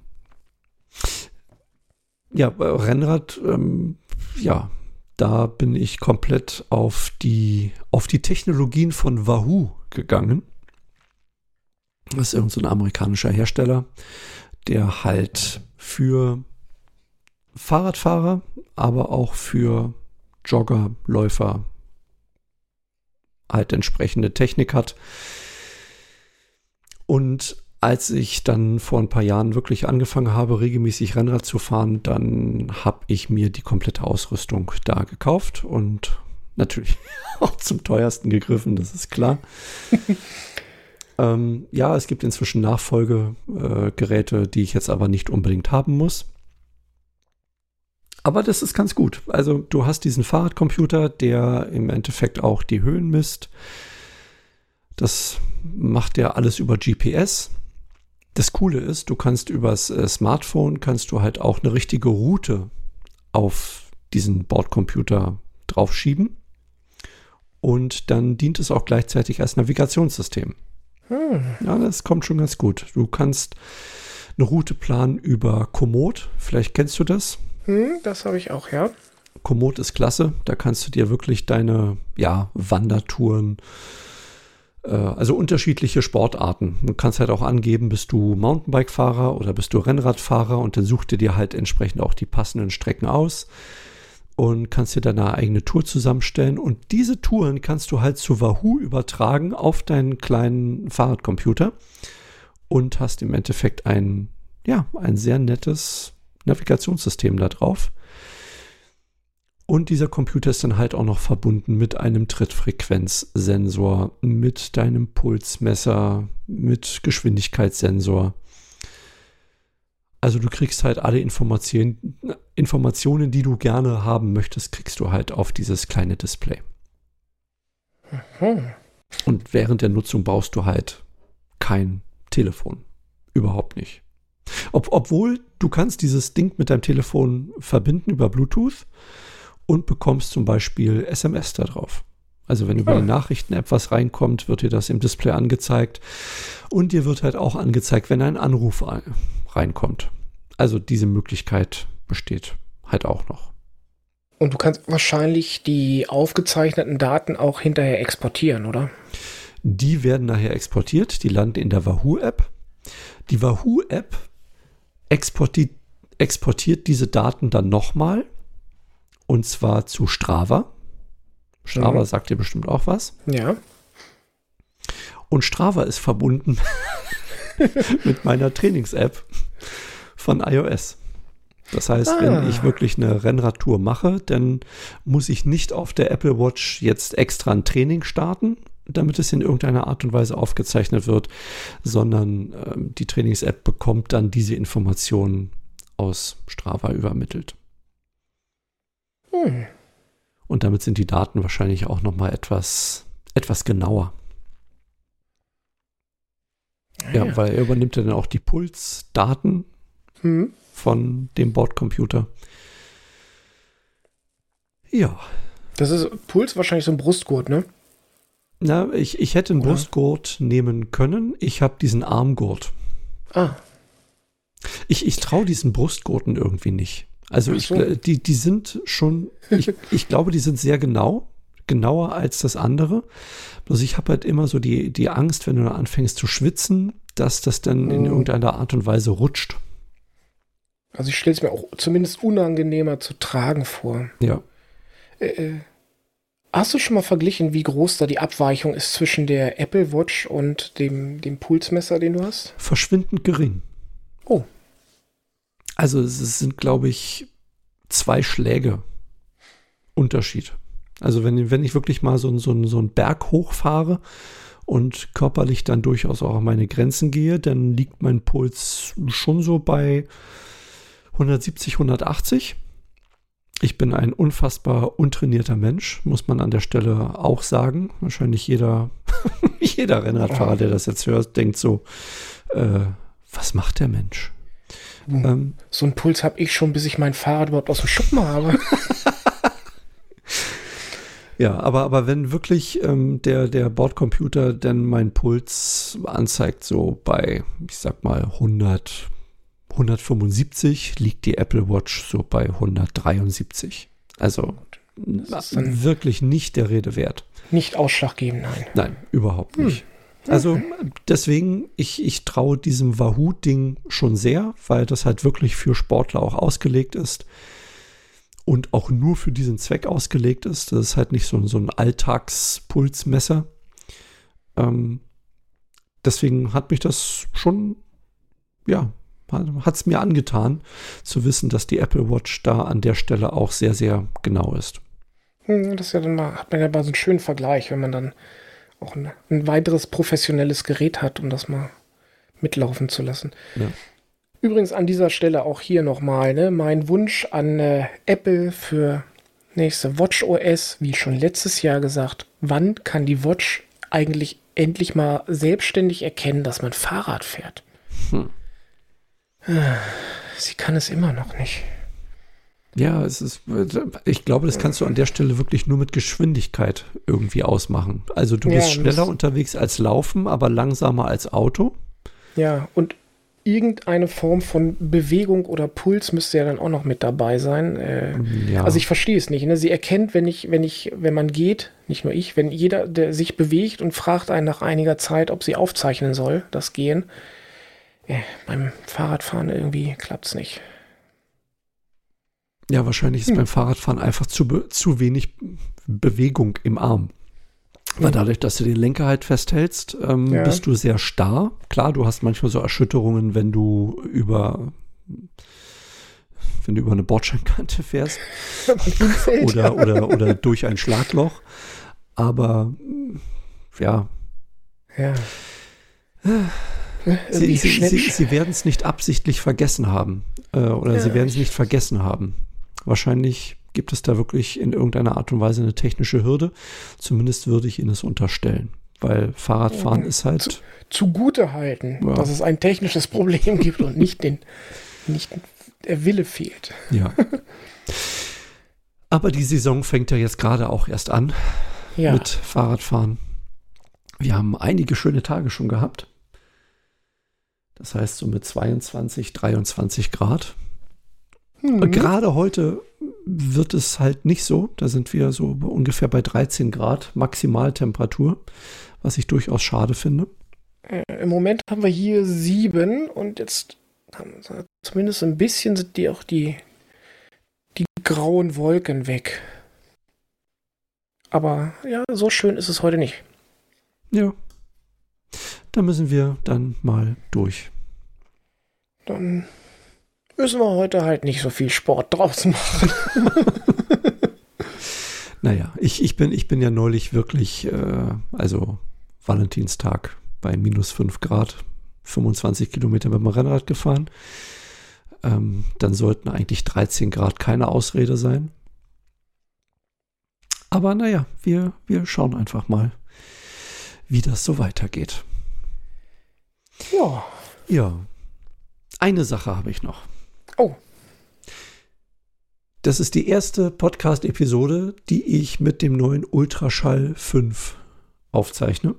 Ja, Rennrad, ähm, ja, da bin ich komplett auf die, auf die Technologien von Wahoo gegangen. Das ist irgend so ein amerikanischer Hersteller, der halt für Fahrradfahrer, aber auch für Jogger, Läufer halt entsprechende Technik hat. Und als ich dann vor ein paar Jahren wirklich angefangen habe, regelmäßig Rennrad zu fahren, dann habe ich mir die komplette Ausrüstung da gekauft und natürlich auch zum teuersten gegriffen, das ist klar. ähm, ja, es gibt inzwischen Nachfolgegeräte, äh, die ich jetzt aber nicht unbedingt haben muss. Aber das ist ganz gut. Also du hast diesen Fahrradcomputer, der im Endeffekt auch die Höhen misst. Das macht ja alles über G P S. Das Coole ist, du kannst übers äh, Smartphone, kannst du halt auch eine richtige Route auf diesen Bordcomputer draufschieben. Und dann dient es auch gleichzeitig als Navigationssystem. Hm. Ja, das kommt schon ganz gut. Du kannst eine Route planen über Komoot. Vielleicht kennst du das. Hm, das habe ich auch, ja. Komoot ist klasse. Da kannst du dir wirklich deine ja, Wandertouren, also unterschiedliche Sportarten. Du kannst halt auch angeben, bist du Mountainbike-Fahrer oder bist du Rennradfahrer und dann such dir dir halt entsprechend auch die passenden Strecken aus und kannst dir deine eigene Tour zusammenstellen und diese Touren kannst du halt zu Wahoo übertragen auf deinen kleinen Fahrradcomputer und hast im Endeffekt ein, ja, ein sehr nettes Navigationssystem da drauf. Und dieser Computer ist dann halt auch noch verbunden mit einem Trittfrequenzsensor, mit deinem Pulsmesser, mit Geschwindigkeitssensor. Also du kriegst halt alle Informationen, Informationen, die du gerne haben möchtest, kriegst du halt auf dieses kleine Display. Mhm. Und während der Nutzung brauchst du halt kein Telefon. Überhaupt nicht. Ob, obwohl du kannst dieses Ding mit deinem Telefon verbinden über Bluetooth und bekommst zum Beispiel S M S da drauf. Also wenn über die Nachrichten-App was reinkommt, wird dir das im Display angezeigt. Und dir wird halt auch angezeigt, wenn ein Anruf reinkommt. Also diese Möglichkeit besteht halt auch noch. Und du kannst wahrscheinlich die aufgezeichneten Daten auch hinterher exportieren, oder? Die werden nachher exportiert. Die landen in der Wahoo-App. Die Wahoo-App exportiert, exportiert diese Daten dann nochmal. Und zwar zu Strava. Strava mhm. sagt dir bestimmt auch was. Ja. Und Strava ist verbunden mit meiner Trainings-App von iOS. Das heißt, ah. wenn ich wirklich eine Rennradtour mache, dann muss ich nicht auf der Apple Watch jetzt extra ein Training starten, damit es in irgendeiner Art und Weise aufgezeichnet wird, sondern äh, die Trainings-App bekommt dann diese Informationen aus Strava übermittelt. Hm. Und damit sind die Daten wahrscheinlich auch noch mal etwas, etwas genauer. Ja, ja, weil er übernimmt dann auch die Pulsdaten hm. von dem Bordcomputer. Ja. Das ist Puls wahrscheinlich so ein Brustgurt, ne? Na, ich, ich hätte einen Oder? Brustgurt nehmen können. Ich habe diesen Armgurt. Ah. Ich, ich traue diesen Brustgurten irgendwie nicht. Also ich, so. die, die sind schon, ich, ich glaube, die sind sehr genau, genauer als das andere. Bloß ich habe halt immer so die, die Angst, wenn du anfängst zu schwitzen, dass das dann in irgendeiner Art und Weise rutscht. Also ich stelle es mir auch zumindest unangenehmer zu tragen vor. Ja. Äh, hast du schon mal verglichen, wie groß da die Abweichung ist zwischen der Apple Watch und dem, dem Pulsmesser, den du hast? Verschwindend gering. Oh. Also es sind, glaube ich, zwei Schläge Unterschied. Also wenn, wenn ich wirklich mal so, so, so einen Berg hochfahre und körperlich dann durchaus auch an meine Grenzen gehe, dann liegt mein Puls schon so bei hundertsiebzig, hundertachtzig. Ich bin ein unfassbar untrainierter Mensch, muss man an der Stelle auch sagen. Wahrscheinlich jeder, jeder Rennradfahrer, der das jetzt hört, denkt so, äh, was macht der Mensch? Hm. Ähm, so einen Puls habe ich schon, bis ich mein Fahrrad überhaupt aus dem Schuppen habe. Ja, aber, aber wenn wirklich ähm, der, der Bordcomputer dann meinen Puls anzeigt, so bei, ich sag mal, hundert, hundertfünfundsiebzig, liegt die Apple Watch so bei hundertdreiundsiebzig. Also wirklich nicht der Rede wert. Nicht ausschlaggebend, nein. Nein, überhaupt nicht. Hm. Also deswegen, ich, ich traue diesem Wahoo-Ding schon sehr, weil das halt wirklich für Sportler auch ausgelegt ist. und auch nur für diesen Zweck ausgelegt ist. Das ist halt nicht so, so ein Alltagspulsmesser. Ähm, deswegen hat mich das schon, ja, hat es mir angetan, zu wissen, dass die Apple Watch da an der Stelle auch sehr, sehr genau ist. Das ist ja dann mal, hat man ja mal so einen schönen Vergleich, wenn man dann auch ein, ein weiteres professionelles Gerät hat, um das mal mitlaufen zu lassen. Ja. Übrigens an dieser Stelle auch hier nochmal, ne, mein Wunsch an äh, Apple für nächste WatchOS, wie schon letztes Jahr gesagt, wann kann die Watch eigentlich endlich mal selbstständig erkennen, dass man Fahrrad fährt? Hm. Sie kann es immer noch nicht. Ja, es ist, ich glaube, das kannst du an der Stelle wirklich nur mit Geschwindigkeit irgendwie ausmachen. Also du bist ja schneller unterwegs als Laufen, aber langsamer als Auto. Ja, und irgendeine Form von Bewegung oder Puls müsste ja dann auch noch mit dabei sein. Äh, ja. Also ich verstehe es nicht. Ne? Sie erkennt, wenn ich, wenn ich, wenn man geht, nicht nur ich, wenn jeder, der sich bewegt und fragt einen nach einiger Zeit, ob sie aufzeichnen soll, das Gehen. Äh, beim Fahrradfahren irgendwie klappt es nicht. Ja, wahrscheinlich ist hm. beim Fahrradfahren einfach zu, be- zu wenig Bewegung im Arm. Weil dadurch, dass du den Lenker halt festhältst, ähm, ja. bist du sehr starr. Klar, du hast manchmal so Erschütterungen, wenn du über wenn du über eine Bordsteinkante fährst oder, ja. oder, oder durch ein Schlagloch. Aber ja. Ja. Sie, sie, sie, sie werden es nicht absichtlich vergessen haben. Äh, oder ja. sie werden es nicht vergessen haben. Wahrscheinlich gibt es da wirklich in irgendeiner Art und Weise eine technische Hürde. Zumindest würde ich Ihnen es unterstellen. Weil Fahrradfahren ja. ist halt... Zu, zugute halten, ja. dass es ein technisches Problem gibt und nicht, den, nicht der Wille fehlt. Ja. Aber die Saison fängt ja jetzt gerade auch erst an ja. mit Fahrradfahren. Wir haben einige schöne Tage schon gehabt. Das heißt so mit zweiundzwanzig, dreiundzwanzig Grad. Mhm. Gerade heute wird es halt nicht so. Da sind wir so ungefähr bei dreizehn Grad Maximaltemperatur, was ich durchaus schade finde. Äh, Im Moment haben wir hier sieben und jetzt haben wir zumindest ein bisschen sind die auch die, die grauen Wolken weg. Aber ja, so schön ist es heute nicht. Ja. Da müssen wir dann mal durch. Dann müssen wir heute halt nicht so viel Sport draus machen. Naja, ich, ich, bin, ich bin ja neulich wirklich, äh, also Valentinstag bei minus fünf Grad, fünfundzwanzig Kilometer mit dem Rennrad gefahren. Ähm, dann sollten eigentlich dreizehn Grad keine Ausrede sein. Aber naja, wir, wir schauen einfach mal, wie das so weitergeht. Ja. Ja. Eine Sache habe ich noch. Oh. Das ist die erste Podcast-Episode, die ich mit dem neuen Ultraschall fünf aufzeichne.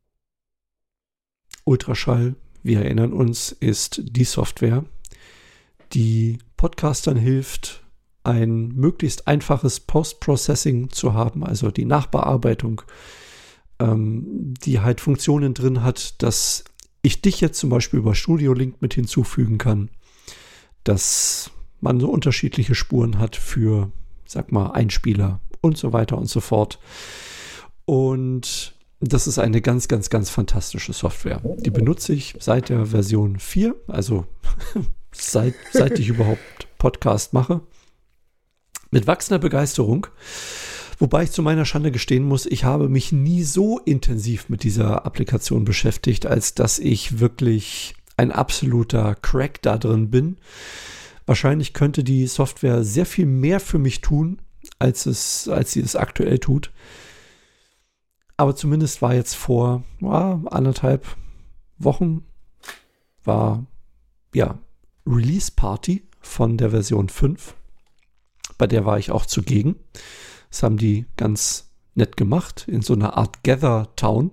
Ultraschall, wir erinnern uns, ist die Software, die Podcastern hilft, ein möglichst einfaches Post-Processing zu haben, also die Nachbearbeitung, ähm, die halt Funktionen drin hat, dass ich dich jetzt zum Beispiel über Studio Link mit hinzufügen kann, dass man so unterschiedliche Spuren hat für, sag mal, Einspieler und so weiter und so fort. Und das ist eine ganz, ganz, ganz fantastische Software. Die benutze ich seit der Version vier, also seit, seit ich überhaupt Podcast mache, mit wachsender Begeisterung. Wobei ich zu meiner Schande gestehen muss, ich habe mich nie so intensiv mit dieser Applikation beschäftigt, als dass ich wirklich ein absoluter Crack da drin bin. Wahrscheinlich könnte die Software sehr viel mehr für mich tun, als, es, als sie es aktuell tut. Aber zumindest war jetzt vor ja, anderthalb Wochen war ja Release Party von der Version fünf. Bei der war ich auch zugegen. Das haben die ganz nett gemacht, in so einer Art Gather Town.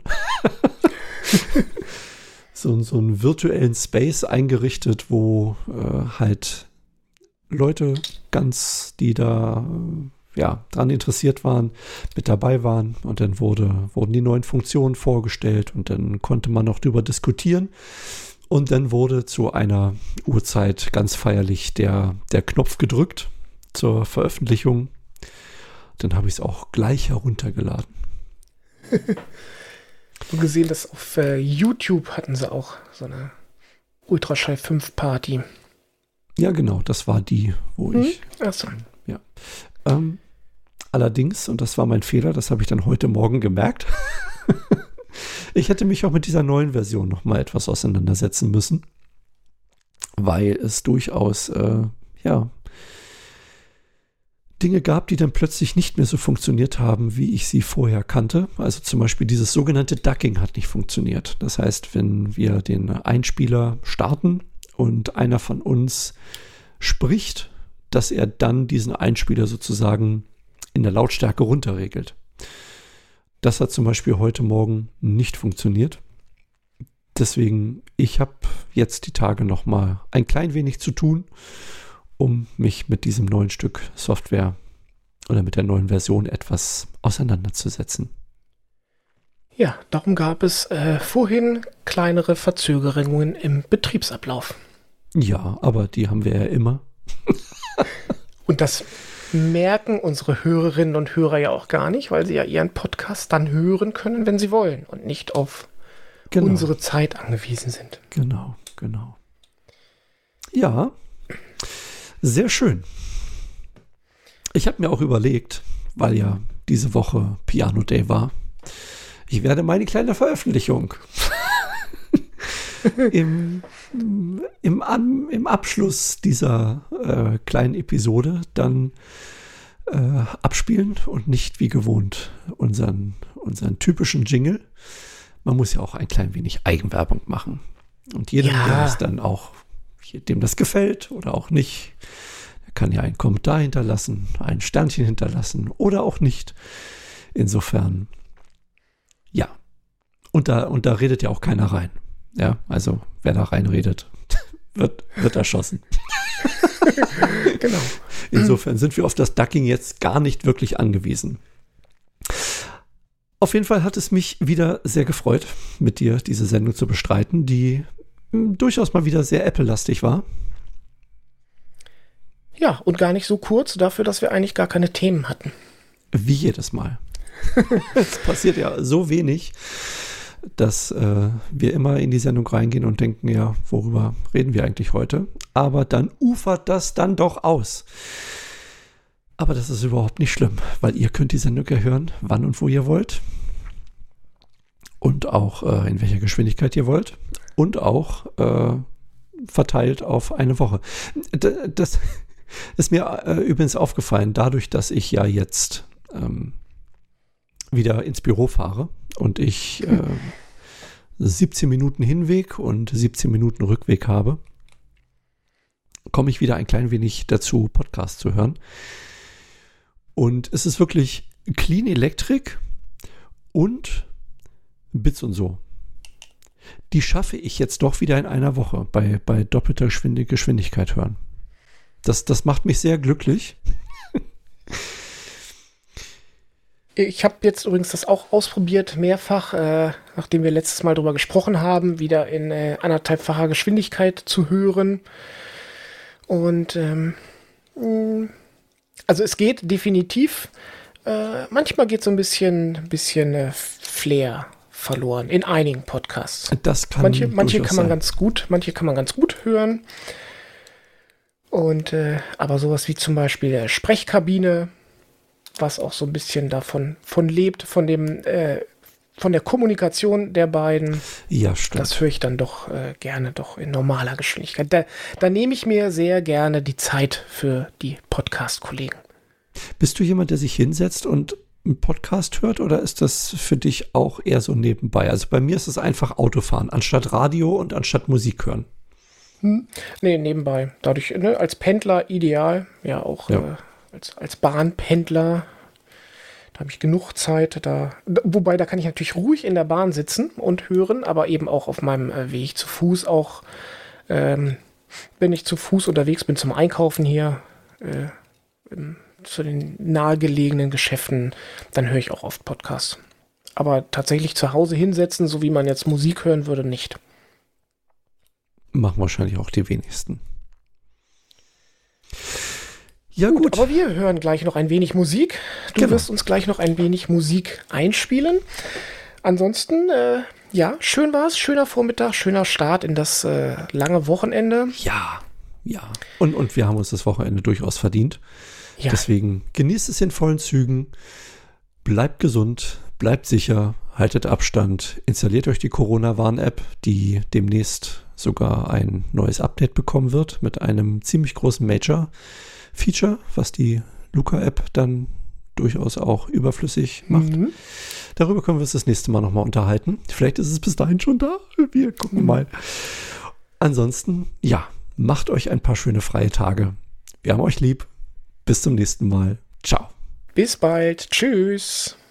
so, so einen virtuellen Space eingerichtet, wo äh, halt Leute ganz, die da äh, ja, dran interessiert waren, mit dabei waren. Und dann wurde, wurden die neuen Funktionen vorgestellt und dann konnte man noch drüber diskutieren. Und dann wurde zu einer Uhrzeit ganz feierlich der, der Knopf gedrückt. zur Veröffentlichung. Dann habe ich es auch gleich heruntergeladen. Und gesehen, dass auf äh, YouTube hatten sie auch so eine Ultraschall fünf Party. Ja, genau, das war die, wo hm? ich... Ach so. Ja. Ähm, allerdings, und das war mein Fehler, das habe ich dann heute Morgen gemerkt, ich hätte mich auch mit dieser neuen Version noch mal etwas auseinandersetzen müssen, weil es durchaus, äh, ja, Dinge gab, die dann plötzlich nicht mehr so funktioniert haben, wie ich sie vorher kannte. Also zum Beispiel dieses sogenannte Ducking hat nicht funktioniert. Das heißt, wenn wir den Einspieler starten und einer von uns spricht, dass er dann diesen Einspieler sozusagen in der Lautstärke runterregelt. Das hat zum Beispiel heute Morgen nicht funktioniert. Deswegen, ich habe jetzt die Tage noch mal ein klein wenig zu tun, um mich mit diesem neuen Stück Software oder mit der neuen Version etwas auseinanderzusetzen. Ja, darum gab es äh, vorhin kleinere Verzögerungen im Betriebsablauf. Ja, aber die haben wir ja immer. Und das merken unsere Hörerinnen und Hörer ja auch gar nicht, weil sie ja ihren Podcast dann hören können, wenn sie wollen und nicht auf genau. unsere Zeit angewiesen sind. Genau, genau. Ja, sehr schön. Ich habe mir auch überlegt, weil ja diese Woche Piano Day war, ich werde meine kleine Veröffentlichung im, im, An, im Abschluss dieser äh, kleinen Episode dann äh, abspielen und nicht wie gewohnt unseren, unseren typischen Jingle. Man muss ja auch ein klein wenig Eigenwerbung machen. Und jeder, ja. der es dann auch, dem das gefällt oder auch nicht, der kann ja einen Kommentar hinterlassen, ein Sternchen hinterlassen oder auch nicht. Insofern, ja. Und da, und da redet ja auch keiner rein. Ja, also wer da reinredet, wird, wird erschossen. Genau. Insofern sind wir auf das Ducking jetzt gar nicht wirklich angewiesen. Auf jeden Fall hat es mich wieder sehr gefreut, mit dir diese Sendung zu bestreiten, die mh, durchaus mal wieder sehr Apple-lastig war. Ja, und gar nicht so kurz dafür, dass wir eigentlich gar keine Themen hatten. Wie jedes Mal. Es passiert ja so wenig, dass äh, wir immer in die Sendung reingehen und denken, ja, worüber reden wir eigentlich heute? Aber dann ufert das dann doch aus. Aber das ist überhaupt nicht schlimm, weil ihr könnt die Sendung ja hören, wann und wo ihr wollt. Und auch äh, in welcher Geschwindigkeit ihr wollt. Und auch äh, verteilt auf eine Woche. D- das ist mir äh, übrigens aufgefallen, dadurch, dass ich ja jetzt ähm, wieder ins Büro fahre und ich äh, siebzehn Minuten Hinweg und siebzehn Minuten Rückweg habe, komme ich wieder ein klein wenig dazu, Podcast zu hören. Und es ist wirklich Clean Electric und Bits und so. Die schaffe ich jetzt doch wieder in einer Woche bei, bei doppelter Geschwindigkeit hören. Das, das macht mich sehr glücklich. Ich habe jetzt übrigens das auch ausprobiert, mehrfach, äh, nachdem wir letztes Mal drüber gesprochen haben, wieder in äh, anderthalbfacher Geschwindigkeit zu hören. Und ähm, mh, also es geht definitiv. Äh, manchmal geht so ein bisschen, bisschen äh, Flair verloren in einigen Podcasts. Das kann manche, manche kann man sein. ganz gut, manche kann man ganz gut hören. Und äh, aber sowas wie zum Beispiel der Sprechkabine, was auch so ein bisschen davon von lebt, von dem äh, von der Kommunikation der beiden. Ja, stimmt. Das höre ich dann doch äh, gerne doch in normaler Geschwindigkeit. Da, da nehme ich mir sehr gerne die Zeit für die Podcast-Kollegen. Bist du jemand, der sich hinsetzt und einen Podcast hört oder ist das für dich auch eher so nebenbei? Also bei mir ist es einfach Autofahren, anstatt Radio und anstatt Musik hören. Hm. Nee, nebenbei. Dadurch, ne, als Pendler ideal, ja auch Ja. Äh, als, als Bahnpendler. Da habe ich genug Zeit. Da, wobei, da kann ich natürlich ruhig in der Bahn sitzen und hören, aber eben auch auf meinem äh, Weg zu Fuß auch, ähm, wenn ich zu Fuß unterwegs bin zum Einkaufen hier, äh, im, zu den nahegelegenen Geschäften, dann höre ich auch oft Podcasts. Aber tatsächlich zu Hause hinsetzen, so wie man jetzt Musik hören würde, nicht. Machen wahrscheinlich auch die wenigsten. Ja, gut. gut. Aber wir hören gleich noch ein wenig Musik. Du Genau. wirst uns gleich noch ein wenig Musik einspielen. Ansonsten, äh, ja, schön war's. Schöner Vormittag, schöner Start in das äh, lange Wochenende. Ja, ja. Und, und wir haben uns das Wochenende durchaus verdient. Ja. Deswegen genießt es in vollen Zügen. Bleibt gesund, bleibt sicher, haltet Abstand, installiert euch die Corona-Warn-App, die demnächst sogar ein neues Update bekommen wird mit einem ziemlich großen Major-Feature, was die Luca-App dann durchaus auch überflüssig macht. Mhm. Darüber können wir uns das nächste Mal nochmal unterhalten. Vielleicht ist es bis dahin schon da. Wir gucken Mhm. mal. Ansonsten, ja, macht euch ein paar schöne freie Tage. Wir haben euch lieb. Bis zum nächsten Mal. Ciao. Bis bald. Tschüss.